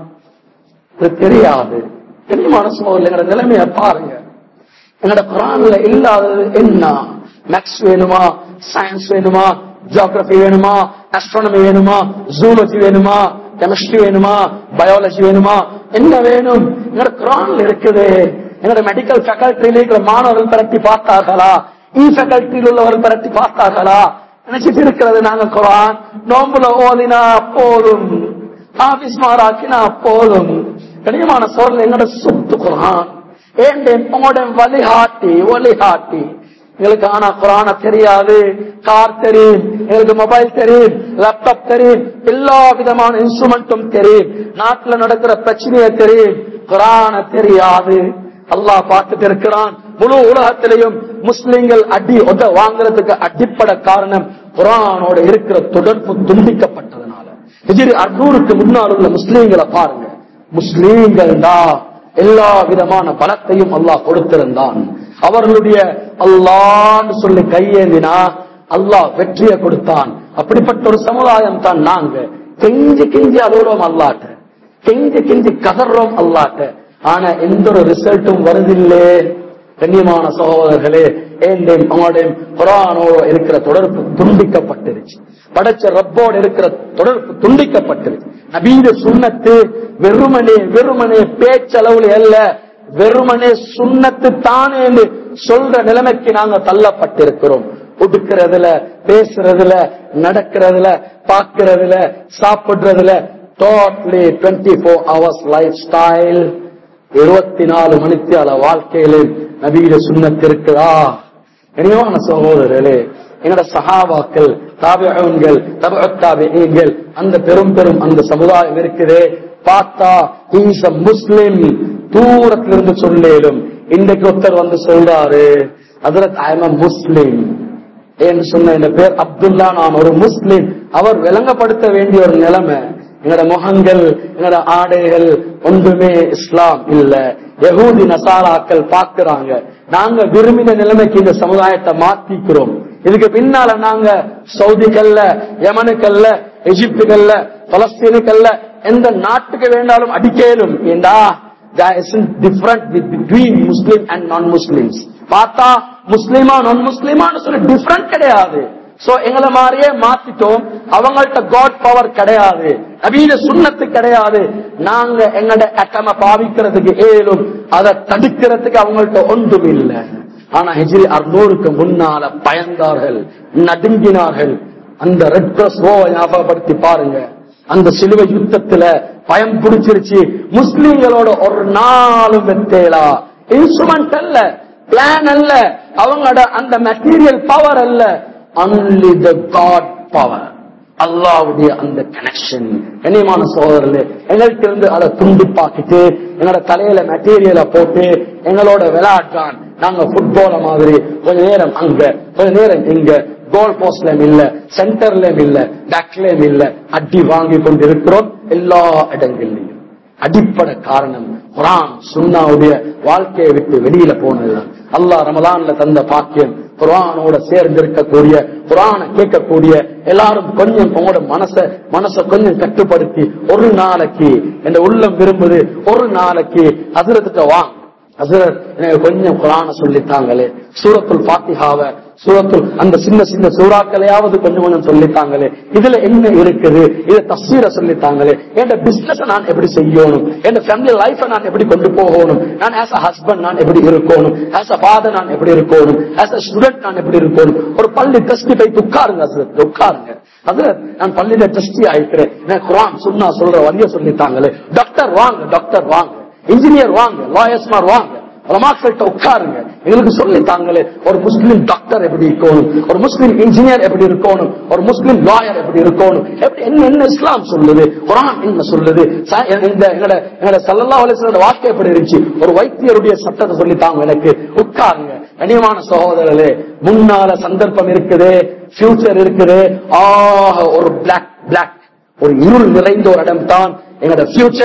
தெரியாது. தெரியுமான சோதனை எங்கட நிலைமைய பாருங்க. எங்கட குர்ஆன்ல இல்லாதது என்ன? மேக்ஸ் வேணுமா, சயின்ஸ் வேணுமா, ஜியோகிராபி வேணுமா, ஆஸ்ட்ரானமி வேணுமா, ஜூலஜி வேணுமா, கெமிஸ்ட்ரி வேணுமா, பயாலஜி வேணுமா, என்ன வேணும்? எங்கட குர்ஆன்ல இருக்குது. எங்கட மெடிக்கல் ஃபேக்கல்டியில இருக்கிற மாணவர்கள் பரட்டி பார்த்தார்களா? ஃபேக்கல்டியில் உள்ளவர்கள் பரட்டி பார்த்தார்களா? நினைச்சிட்டு இருக்கிறது நாங்க குர்ஆன் நோம்புல ஓதினா போதும், ஆபீஸ் மாறாக்கினா போதும். கனியமான சோழல் எங்கட சொத்து குர்ஆன். உங்களோட வழிகாட்டி எங்களுக்கு. ஆனா குர்ஆன தெரியாது. கார் தெரியும், எங்களுக்கு மொபைல் தெரியும், லேப்டாப் தெரியும், எல்லா விதமான இன்ஸ்ட்ருமெண்ட்டும் தெரியும், நாட்டுல நடக்கிற பிரச்சனைய தெரியும், குர்ஆன தெரியாது. அல்லாஹ் பார்த்துட்டு இருக்கிறான். முழு உலகத்திலையும் முஸ்லிம்கள் அடி உத வாங்குறதுக்கு அடிப்படை காரணம் குர்ஆனோட இருக்கிற தொடர்பு துண்டிக்கப்பட்டதுனால. ஹிஜ்ரி 600க்கு முன்னால் உள்ள முஸ்லிம்களை பாருங்க. முஸ்லிம்கள் தான் எல்லா விதமான பலத்தையும் அல்லாஹ் கொடுத்திருந்தான். அவர்களுடைய அல்லாஹ்னு சொல்லி கையேந்தினா அல்லாஹ் வெற்றியை கொடுத்தான். அப்படிப்பட்ட ஒரு சமுதாயம் தான் நாங்க. கெஞ்சி கெஞ்சி அழுகிறோம் அல்லாட்ட, கெஞ்சி கெஞ்சி கதறோம் அல்லாட்ட. ஆனா எந்த ஒரு ரிசல்ட்டும் வருதில்லே. கண்ணியமான சகோதரர்களே, அவங்களுடைய குர்ஆனோட இருக்கிற தொடர்பு துண்டிக்கப்பட்டிருச்சு. படைச்ச ரப்போடு இருக்கிற தொடர்பு துண்டிக்கப்பட்டிருச்சு. நபீத சுன்னத்து வெறுமனே பேச்சளவுல அல்ல, வெறுமனே சுன்னத்து தானே என்று சொல்ற நிலைமைக்கு நாங்க தள்ளப்பட்டிருக்கிறோம். உடுக்கிறதுல, பேசுறதுல, நடக்கிறதுல, பார்க்கிறதுல, சாப்பிடுறதுல, டோட்டலி 24 hours லைஃப் ஸ்டைல். 24 மணித்தியால வாழ்க்கையில நபீத சுன்னத்து இருக்குதா? இனியான சகோதரர்களே, எங்கட சஹாபாக்கள், தாபிஊன்கள், தபுத் தாபிஈன்கள், அந்த பெரும் அந்த சமுதாயம் இருக்குதே, பார்த்தா இஸ் a முஸ்லிம் தூரத்திலிருந்து சொல்லேலும். இன்றைக்கு ஒருத்தர் வந்து சொல்றாரு, ஹஜ்ரத் ஐ அம் a முஸ்லிம் என்று சொன்ன இந்த பேர் அப்துல்லா, நான் ஒரு முஸ்லிம். அவர் விளங்கப்படுத்த வேண்டிய ஒரு நிலைமை. எங்கட முகங்கள், எங்கட ஆடைகள் ஒன்றுமே இஸ்லாம் இல்ல. யஹூதி நசாராக்கள் பார்க்கிறாங்க. நாங்க விரும்பின நிலைமைக்கு இந்த சமுதாயத்தை மாத்திக்கிறோம். இதுக்கு பின்னால நாங்க சவுதிகள்ல, யமனுக்கல்ல, எஜிப்துகள்ல, பலஸ்தீனுக்கல்ல, எந்த நாட்டுக்கு வேண்டாலும் அடிக்கலும். ஏண்டா there isn't different between Muslim and non-Muslims. பார்த்தா முஸ்லிமா நான் முஸ்லிமான்னு சொல்லி டிஃபரண்ட் கிடையாது. சோ எங்களை மாதிரியே மாத்திட்டோம். அவங்கள்ட்ட காட் பவர் கிடையாது, நபீத சுன்னத்து கிடையாது. நாங்க எங்கட அட்டம பாவிக்கிறதுக்கு ஏலும், அதை தடுக்கிறதுக்கு அவங்கள்ட்ட ஒன்றும் இல்லை. ஆனா ஹிஜ்ரி 600க்கு முன்னால பயந்தார்கள், நடுங்கினார்கள். அந்த ரெட் கிராஸ் ரோவை ஞாபகப்படுத்தி பாருங்க. அந்த சிலுவை யுத்தத்துல பயம் பிடிச்சிருச்சு. முஸ்லிம்களோட ஒரு நாளும் வெத்தேலா. இன்ஸ்ட்ருமெண்ட் அல்ல, பிளான் அல்ல, அவங்களோட அந்த மெட்டீரியல் பவர் அல்ல, only the God power. அல்லாஹ்வுடைய அந்த கனெக்ஷன். கண்ணியமான சகோதரர்களே, எங்கள்கிட்ட இருந்து அதை துண்டிப்பாக்கிட்டு எங்களோட தலையில மெட்டீரியலை போட்டு எங்களோட விளையாட்டான். நாங்க புட்பால மாதிரி கொஞ்ச நேரம் அங்க, கொஞ்ச நேரம் இங்க, கோல் போஸ்ட்லயும் இல்ல, சென்டர்லயும் இல்ல, பேக்லயும் இல்ல, அடி வாங்கி கொண்டிருக்கிறோம் எல்லா இடங்களிலும். அடிப்படை காரணம் குர்ஆன் சுன்னாவுடைய வாழ்க்கையை விட்டு வெளியில போனதுதான். அல்லாஹ் ரமலான்ல தந்த பாக்கியம், குர்ஆனோட சேர்ந்திருக்கக்கூடிய, குர்ஆனை கேட்கக்கூடிய எல்லாரும் கொஞ்சம் உங்களோட மனச கொஞ்சம் கட்டுப்படுத்தி ஒரு நாளைக்கு இந்த உள்ளம் விரும்புது, ஒரு நாளைக்கு ஹஜ்ரத்துக்கு வாங்க, ஹஜ்ரத் எனக்கு கொஞ்சம் குர்ஆனை சொல்லித்தாங்களே, சூரத்துல் ஃபாத்திஹாவை, சூரத்துல் அந்த சின்ன சின்ன சூறாக்களையாவது கொஞ்சம் கொஞ்சம் சொல்லித்தாங்களே, இதுல என்ன இருக்குது, இது தஃசீரை சொல்லித்தாங்களே, என் பிசினஸ் நான் எப்படி செய்யணும், என் ஃபேமிலி லைஃபை நான் எப்படி கொண்டு போகணும், நான் ஆஸ் அ ஹஸ்பண்ட் நான் எப்படி இருக்கணும், ஆஸ் அ ஃபாதர் நான் எப்படி இருக்கணும், ஆஸ் அ ஸ்டூடெண்ட் நான் எப்படி இருக்கணும். ஒரு பள்ளி டெஸ்டி போய் உட்காருங்க, உட்காருங்க. அது நான் பள்ளியில டெஸ்டி ஆயிக்கிறேன், எனக்கு குர்ஆன் சுன்னா சொல்ற வழிய சொல்லித்தாங்களே. டாக்டர் வாங்க, டாக்டர் வாங்க, இன்ஜினியர் வாங்க, லாயர்ஸ்மார் வாங்க, உலமாக்கள்கிட்ட உட்காருங்க, எங்களுக்கு சொல்லித்தாங்களே ஒரு முஸ்லிம் டாக்டர் எப்படி இருக்கணும், ஒரு முஸ்லிம் இன்ஜினியர் எப்படி இருக்கணும், ஒரு முஸ்லிம் லாயர் எப்படி இருக்கணும், எப்படி என்ன இஸ்லாம் சொல்லுது, குர்ஆன் என்ன சொல்லுது, எங்கட ஸல்லல்லாஹு அலைஹி வஸல்லம் வார்த்தை எப்படி இருந்துச்சு, ஒரு வைத்தியருடைய சட்டத்தை சொல்லித்தாங்க எனக்கு. உட்காருங்க. கனியமான சகோதரர்களே, முன்னால சந்தர்ப்பம் இருக்குது, ஃபியூச்சர் இருக்குது. ஒரு பிளாக் ஒரு இருள் நிறைந்த ஒரு இடம் தான் எங்கட ஃபியூச்சர்.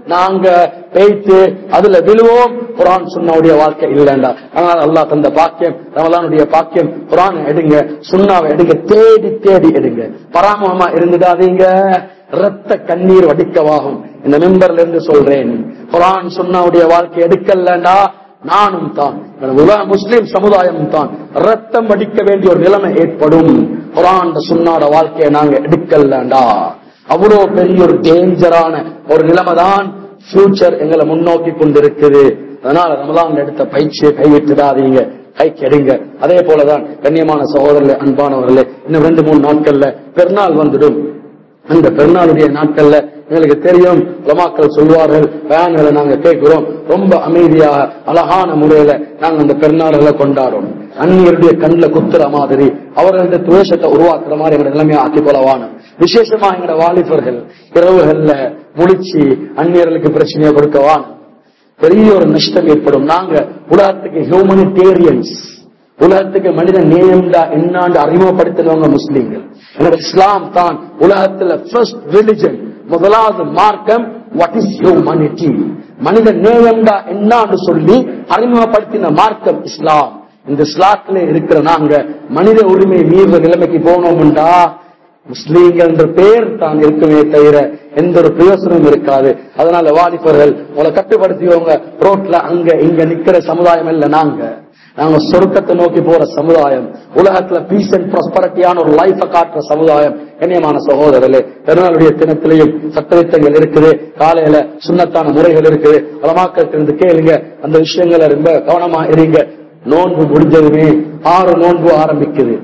நாங்க பேய்த்து அதுல விழுவோம். குர்ஆன் சுன்னாவுடைய வாழ்க்கை இல்லைண்டா. ஆனால் அல்லாஹ் தந்த பாக்கியம், ரமலானுடைய பாக்கியம். குர்ஆன் எடுங்க, சுன்னாவை எடுங்க, தேடி தேடி எடுங்க. பராமமா இருந்துடாதீங்க, ரத்த கண்ணீர் வடிக்கவாகும். இந்த மெம்பர்ல இருந்து சொல்றேன், குர்ஆன் சுன்னாவுடைய வாழ்க்கை எடுக்கலண்டா நானும் தான், முஸ்லிம் சமுதாயம் தான் ரத்தம் வடிக்க வேண்டிய ஒரு நிலைமை ஏற்படும். குர்ஆன் சுன்னாட வாழ்க்கையை நாங்க எடுக்கலண்டா அவ்வளவு பெரிய ஒரு டேஞ்சரான ஒரு நிலைமை தான் ஃபியூச்சர் எங்களை முன்னோக்கி கொண்டிருக்குது. அதனால ரமலான் எடுத்த பயிற்சியை கைவிட்டுடாதீங்க, கைக்கு எடுங்க. அதே போலதான் கண்ணியமான சகோதரர்களே, அன்பானவர்களே, இன்னும் 2-3 நாட்கள்ல பெருநாள் வந்துடும். அந்த பெருநாளுடைய நாட்கள்ல எங்களுக்கு தெரியும், உலமாக்கள் சொல்வார்கள், பயான்களை நாங்க கேட்கிறோம், ரொம்ப அமைதியாக அழகான முறையில நாங்க அந்த பெருநாள்களை கொண்டாடுறோம். அந்நியருடைய கண்ணில் குத்துற மாதிரி, அவர்களுடைய துவேஷத்தை உருவாக்குற மாதிரி எங்க நிலைமையை ஆக்கி கொள்ளவான. விசேஷமா எங்கட வாலிபர்கள் இரவுகள்ல முழிச்சு அந்நியர்களுக்கு பிரச்சனையை கொடுக்கவான, பெரிய ஒரு நஷ்டம் ஏற்படும். நாங்க உலகத்துக்கு ஹியூமனிடேரியன்ஸ், உலகத்துக்கு மனித நேயம்டா என்னாண்டு அறிமுகப்படுத்தினவங்க முஸ்லீம்கள். எனவே இஸ்லாம் தான் உலகத்துல ஃபர்ஸ்ட் ரிலிஜன், முதலாவது மார்க்கம். வாட் இஸ் ஹியூமனிட்டி, மனித நேயம்டா என்னான்னு சொல்லி அறிமுகப்படுத்தின மார்க்கம் இஸ்லாம். இந்த இஸ்லாத்துல இருக்கிற நாங்க மனித உரிமை மீற நிலைமைக்கு போனோம்டா முஸ்லீம்கள் என்ற பேர் தான் இருக்குமே தவிர எந்த ஒரு பிரயோசனமும் இருக்காது. அதனால வாலிபர்கள் உங்களை கட்டுப்படுத்தியவங்க ரோட்ல அங்க இங்க நிக்கிற சமுதாயம் இல்ல. நாங்க சொர்க்கத்தை நோக்கி போற சமுதாயம், உலகத்துல பீஸ் அண்ட் ப்ராஸ்பரிட்டியான ஒரு லைஃப காட்டுற சமுதாயம். கண்ணியமான சகோதரர்களே, பெருநாளுடைய தினத்திலையும் சட்டத்திட்டங்கள் இருக்குது, காலையில சுன்னத்தான முறைகள் இருக்குது. உலமாக்கள் இருந்து கேளுங்க, அந்த விஷயங்களை ரொம்ப கவனமா இருங்க. நோன்பு முடிஞ்சதுமே 6 நோன்பு ஆரம்பிக்குது.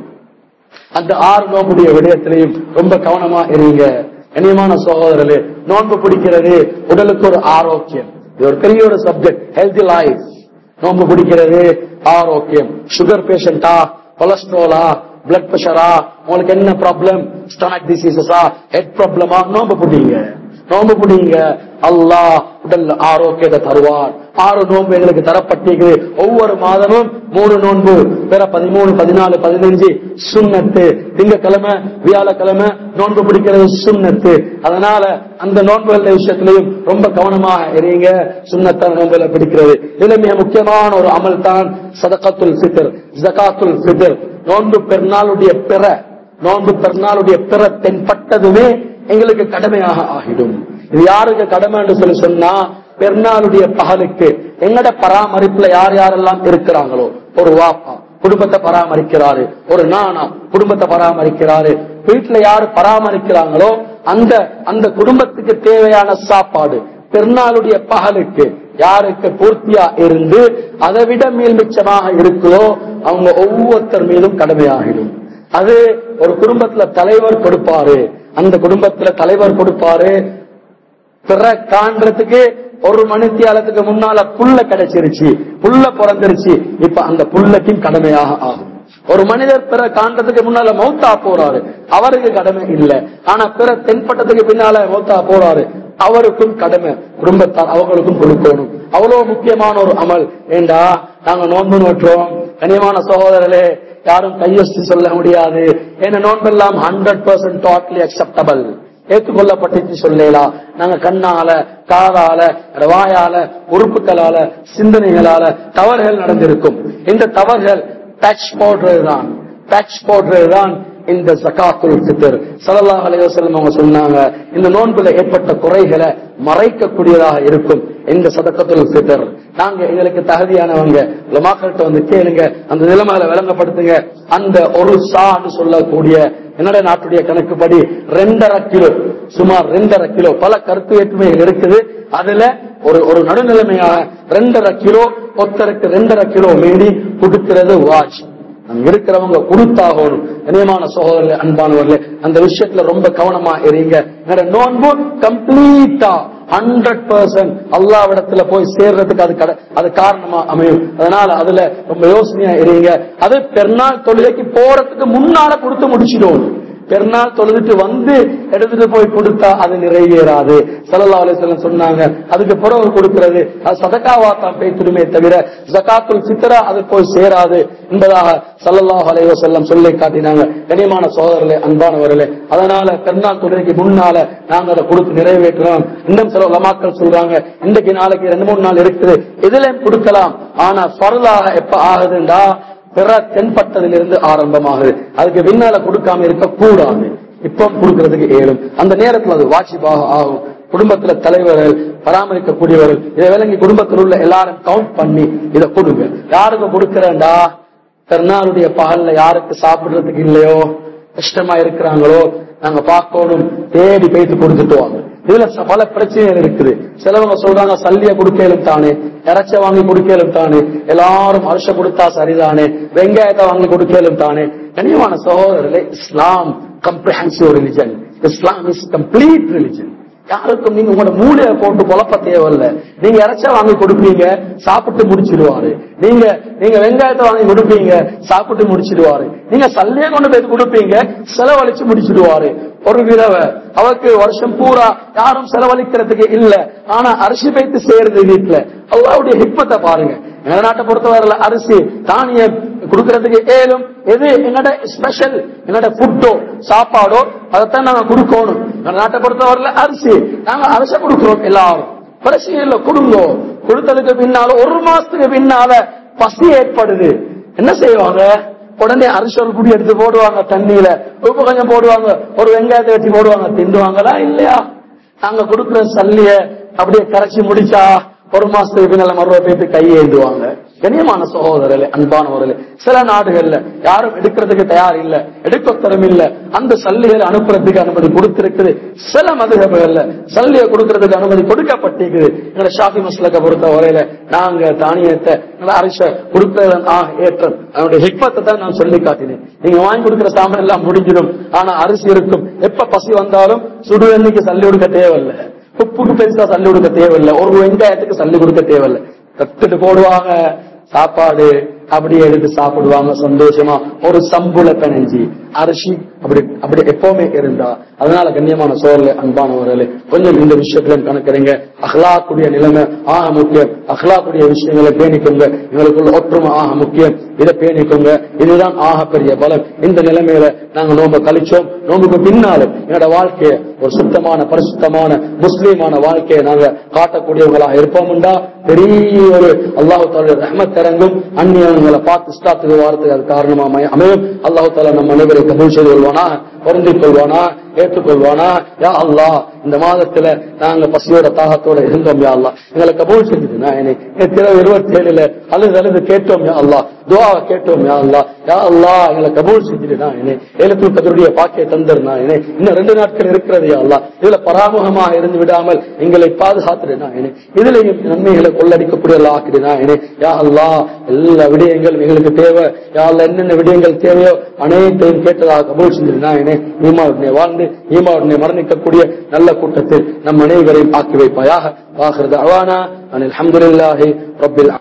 அந்த 6 நோன்புடைய விடயத்திலையும் ரொம்ப கவனமா இருங்க. கண்ணியமான சகோதரர்களே, நோன்பு பிடிக்கிறது உடலுக்கு ஒரு ஆரோக்கியம். இது ஒரு பெரிய ஒரு சப்ஜெக்ட், ஹெல்தி லைஃப். நோன்பு பிடிக்கிறது ஆரோக்கியம். சுகர் பேஷண்டா, கொலஸ்ட்ராலா, பிளட் பிரஷரா, உங்களுக்கு என்ன ப்ராப்ளம், ஸ்டமக் டிசீசஸா, ஹெட் ப்ராப்ளமா, நோன்பு பிடிங்க, நோன்பு பிடிங்க. அல்லாஹ் உடல் ஆரோக்கியத்தை தருவார். 6 நோன்பு எங்களுக்கு தரப்பட்டிருக்குது. ஒவ்வொரு மாதமும் 3 நோன்பு, பிற 13, 14, 15 சுன்னத்து. திங்கக்கிழமை வியாழக்கிழமை நோன்பு பிடிக்கிறது சுன்னத்து. அதனால அந்த நோன்புகள் விஷயத்திலையும் ரொம்ப கவனமாக இருங்க. சுன்னத்தான நோன்புகளை பிடிக்கிறது இதுல மிக முக்கியமான ஒரு அமல் தான் சதகத்துல் ஃபித்ர், ஜகாத்துல் ஃபித்ர். நோன்பு பெருநாளுடைய பிற தென்பட்டதுமே எங்களுக்கு கடமையாக ஆகிடும். இது யாருக்கு கடமை என்று சொன்னா, பெருநாளுடைய பகலுக்கு எங்கட பராமரிப்புல யார் யாரெல்லாம் இருக்கிறாங்களோ, ஒரு வாப்பா குடும்பத்தை பராமரிக்கிறாரு, ஒரு நானா குடும்பத்தை பராமரிக்கிறாரு, வீட்டுல யாரு பராமரிக்கிறாங்களோ அந்த குடும்பத்துக்கு தேவையான சாப்பாடு பெருநாளுடைய பகலுக்கு யாருக்கு பூர்த்தியா இருந்து அதை விட மேல் மிச்சமாக இருக்குதோ அவங்க ஒவ்வொருத்தர் மீதும் கடமையாகிடும். அது ஒரு குடும்பத்துல தலைவர் கொடுப்பாரு, அந்த குடும்பத்துல தலைவர் கொடுப்பாரு. பிற காண்றதுக்கு 1 மணித்தியாலத்துக்கு முன்னால புல்ல கிடைச்சிருச்சு, புல்ல பிறந்துருச்சு, இப்ப அந்த புல்லக்கும் கடமையாக ஆகும். ஒரு மனிதர் பிற காண்றதுக்கு முன்னால மௌத்தா போறாரு, அவருக்கு கடமை இல்லை. ஆனா பிற தென்பட்டதுக்கு பின்னால மௌத்தா போறாரு, அவருக்கும் கடமை, குடும்பத்தார் அவங்களுக்கும் கொடுக்கணும். அவ்வளவு முக்கியமான ஒரு அமல். ஏண்டா நாங்க நோன்பு நோற்றோம். கனியமான சகோதரர்களே, யாரும் கையொசி சொல்ல முடியாது. ஏன்னா நோன்பெல்லாம் 100% டோட்டலி அக்செப்டபிள், ஏற்றுக்கொள்ளப்பட்டு சொல்லலாம். நாங்க கண்ணால, காதால, வாயால, உறுப்புகளால, சிந்தனைகளால தவறுகள் நடந்திருக்கும். இந்த தவறுகள் டச் போடுறதுதான் இந்த ஜகாத்துல் ஃபித்ர். ஸல்லல்லாஹு அலைஹி வஸல்லம் அவங்க சொன்னாங்க, இந்த நோன்புல ஏற்பட்ட குறைகளை மறைக்கக்கூடியதாக இருக்கும் இந்த சதகத்துல் ஃபித்ர். நாங்க எங்களுக்கு தகுதியானவங்க உலமாக்கள்கிட்ட வந்து கேளுங்க, அந்த நிலைமைகளை விளங்கப்படுத்துங்க. அந்த ஒரு சான்னு சொல்லக்கூடிய என்னோட நாட்டுடைய கணக்குப்படி 2.5 கிலோ, சுமார் 2.5 கிலோ, பல கருத்து வேற்றுமைகள் இருக்குது. அதுல ஒரு நடுநிலைமையாக 2.5 கிலோ, ஒருத்தருக்கு 2.5 கிலோ மீறி கொடுக்கிறது வாஜிப். இருக்கிறவங்க கொடுத்தாகணும். கண்ணியமான சகோதரர்களே, அன்பானவர்களே, அந்த விஷயத்துல ரொம்ப கவனமா இருங்க. நோன்பு கம்ப்ளீட்டா 100% அல்லாஹ்விடத்துல போய் சேர்றதுக்கு அது காரணமா அமையும். அதனால அதுல ரொம்ப யோசனையா இருங்க. அது பெருநாள் தொழுகைக்கு போறதுக்கு முன்னால கொடுத்து முடிச்சிடும். பெருநாள் தொழுதுட்டு வந்து எடுத்துட்டு போய் கொடுத்தா அது நிறைவேறாது. ஸல்லல்லாஹு அலைஹி வஸல்லம் சொன்னாங்க, அதுக்கு பிறகு கொடுக்கிறது அது சதகாவாத்தான் பேய்த்துடுமே தவிர ஜகாத்துல் ஃபித்ரா அது போய் சேராது என்பதாக ஸல்லல்லாஹு அலைஹி வஸல்லம் சொல்லி காட்டினாங்க. கனியமான சகோதரர்களே, அன்பானவர்களே, அதனால பெருநாள் தொழுகைக்கு முன்னால நாங்க அதை கொடுத்து நிறைவேற்றலாம். இன்னும் சில உலமாக்கள் சொல்றாங்க, இன்றைக்கு நாளைக்கு 2-3 நாள் இருக்குது, எதிலையும் கொடுக்கலாம். ஆனா ஃபர்லாக எப்ப ஆகுதுண்டா பிற தென்பட்டதிலிருந்து ஆரம்பமாகுது. அதுக்கு பின்னால கொடுக்காம இருக்க கூடாது. இப்ப கொடுக்கறதுக்கு ஏழும் அந்த நேரத்தில் அது வாஜிபாக ஆகும். குடும்பத்துல தலைவர்கள், பராமரிக்கக்கூடியவர்கள் இதை விளங்கி குடும்பத்தில் உள்ள எல்லாரும் கவுண்ட் பண்ணி இதை கொடுங்க. யாருக்கு கொடுக்கிறேன்டா, பெருநாளுடைய பகல்ல யாருக்கு சாப்பிடுறதுக்கு இல்லையோ, கஷ்டமா இருக்கிறாங்களோ நாங்க பார்க்கணும், தேடி பேத்து கொடுத்துட்டு வாங்க. இதுல பல பிரச்சனைகள் இருக்குது. சிலவங்க சொல்றாங்க சல்லிய கொடுக்கலும் தானே, இறைச்ச வாங்கி கொடுக்கலும் தானே, எல்லாரும் அரிச கொடுத்தா சரிதானே, வெங்காயத்தை வாங்கி கொடுக்கலும் தானே. கனியமான சகோதரர்களே, Islam comprehensive religion. Islam is complete religion. யாருக்கும் நீங்க உங்களோட மூளையை போட்டு குழப்ப தேவையில்ல. நீங்க இறைச்ச வாங்கி கொடுப்பீங்க, சாப்பிட்டு முடிச்சிடுவாரு. நீங்க வெங்காயத்தை வாங்கி கொடுப்பீங்க, சாப்பிட்டு முடிச்சிடுவாரு. நீங்க சல்லிய கொண்டு போய் கொடுப்பீங்க, செலவழிச்சு முடிச்சிடுவாரு. ஒரு விதவை அவருக்கு வருஷம் பூரா யாரும் செலவழிக்கிறதுக்கு இல்ல, ஆனா அரிசி வைத்து சேர்ந்து வீட்டுல. அல்லாஹ்வுடைய ஹிக்மத்தை பாருங்க. எங்க நாட்டை பொறுத்தவரையில அரிசி தானிய கொடுக்கறதுக்கு ஏலும் எது எங்கட ஸ்பெஷல், எங்கட ஃபுட்டோ சாப்பாடோ அதைத்தான் நாங்க கொடுக்கணும். எங்க நாட்டை பொறுத்தவரையில அரிசி, நாங்க அரிசி கொடுக்கிறோம். எல்லாரும் பிரச்சனை இல்ல, கொடுங்க. கொடுத்ததுக்கு பின்னால 1 மாசத்துக்கு பின்னால பசி ஏற்படுது, என்ன செய்வாங்க? உடனே அரிசி ஒரு குடி எடுத்து போடுவாங்க, தண்ணியில உப்பு கொஞ்சம் போடுவாங்க, ஒரு வெங்காயத்தை வச்சு போடுவாங்க. திண்டுவாங்களா இல்லையா? நாங்க கொடுக்குற சல்லிய அப்படியே கரைச்சி முடிச்சா 1 மாசத்துக்கு பின்னால மறுபடியும் போயிட்டு கையேந்துவாங்க. கண்ணியமான சகோதரர்களே, அன்பானவர்களே, சில நாடுகள்ல யாரும் எடுக்கிறதுக்கு தயார் இல்ல, எடுக்க தரம் இல்ல, அந்த சல்லிகளை அனுப்புறதுக்கு அனுமதி கொடுத்திருக்குது. சில மதுஹபுகள்ல சல்லியை கொடுக்கறதுக்கு அனுமதி கொடுக்கப்பட்டிருக்குது. எங்களை ஷாஃபி மஸ்லக்க பொறுத்த வரையில நாங்க தானியத்தை அரிச கொடுக்கறது ஏற்றம். அதனுடைய ஹிக்மத்தை தான் நான் சொல்லி காட்டினேன். நீங்க வாங்கி கொடுக்கிற சாமான் எல்லாம் முடிஞ்சிடும், ஆனா அரிசி இருக்கும். எப்ப பசி வந்தாலும் சுடு எண்ணிக்கு சல்லி கொடுக்க தேவையில்லை, உப்புக்கு பெருசா சல்லி கொடுக்க தேவையில்லை, ஒரு வெங்காயத்துக்கு சல்லி கொடுக்க தேவையில்லை. கத்துட்டு போடுவாங்க, சாப்பாடு அப்படியே எடுத்து சாப்பிடுவாங்க சந்தோஷமா. ஒரு சம்புல பிணைஞ்சி அரிசி அப்படி எப்பவுமே இருந்தா. அதனால கண்ணியமான சோழர்களே, அன்பானவர்களே, கொஞ்சம் இந்த விஷயத்துல கணக்கிறீங்க. அஹ்லாக்குடைய நிலைமை ஆக முக்கியம். அஹ்லாக்குடைய விஷயங்களை பேணிக்கோங்க. எங்களுக்குள்ள ஒற்றுமை ஆக முக்கியம். இதை பேணிக்கோங்க. இதுதான் ஆக பெரிய பலம். இந்த நிலைமையில நாங்க நோம்பு கழிச்சோம். நோம்புக்கு பின்னாலும் என்னோட வாழ்க்கையை ஒரு சுத்தமான பரிசுத்தமான முஸ்லீமான வாழ்க்கையை நாங்க காட்டக்கூடியவங்களாக இருப்போம்டா பெரிய ஒரு அல்லாஹ் தாலா ரஹ்மத் இறங்கும். அந்நியவங்களை பார்த்து இஸ்லாத்துக்கு வாரத்துக்கு அது காரணமா அமையும். அல்லாஹ் தாலா நம்ம அனைவரை கபூல் செய்து கொள்வானா, பொருந்திக் கொள்வானா, ஏற்றுக்கொள்வானா. யா அல்லாஹ், இந்த மாதத்துல நாங்க பசியோட தாகத்தோட இருந்தோம். யா அல்லாஹ், எங்களை கபூல் செஞ்சுதுனா இரவு 27 அழுது கேட்டோம். யா அல்லாஹ், துஆவை கேட்டோம். யா அல்லாஹ், யா அல்லாஹ், எங்களை கபூல் செஞ்சுதுனா லைலத்துல் கத்ருடைய பாக்கியை தந்தர்னா. இன்னும் 2 நாட்கள் இருக்கிறது. யா அல்லாஹ், இதுல பராமுகமாக இருந்து விடாமல் எங்களை பாதுகாத்துடுனா. இதுலயும் நன்மைகளை கொள்ளடிக்கக்கூடிய ஆக்கிடுனா. யா அல்லாஹ், எல்லா விடயங்களும் எங்களுக்கு தேவை. யா அல்லாஹ், என்னென்ன விடயங்கள் தேவையோ அனைத்தையும் கேட்டதாக கபூல் செஞ்சிருந்தா. ஈமாவுடனே வாழ்ந்து ஈமாவுடனே மரணிக்கக்கூடிய நல்ல கூட்டத்தில் நம் அனைவரையும் ஆக்கி வைப்பாயாக. வாஹிர் தஅவானா அனில் ஹம்துலில்லாஹி ரப்பில்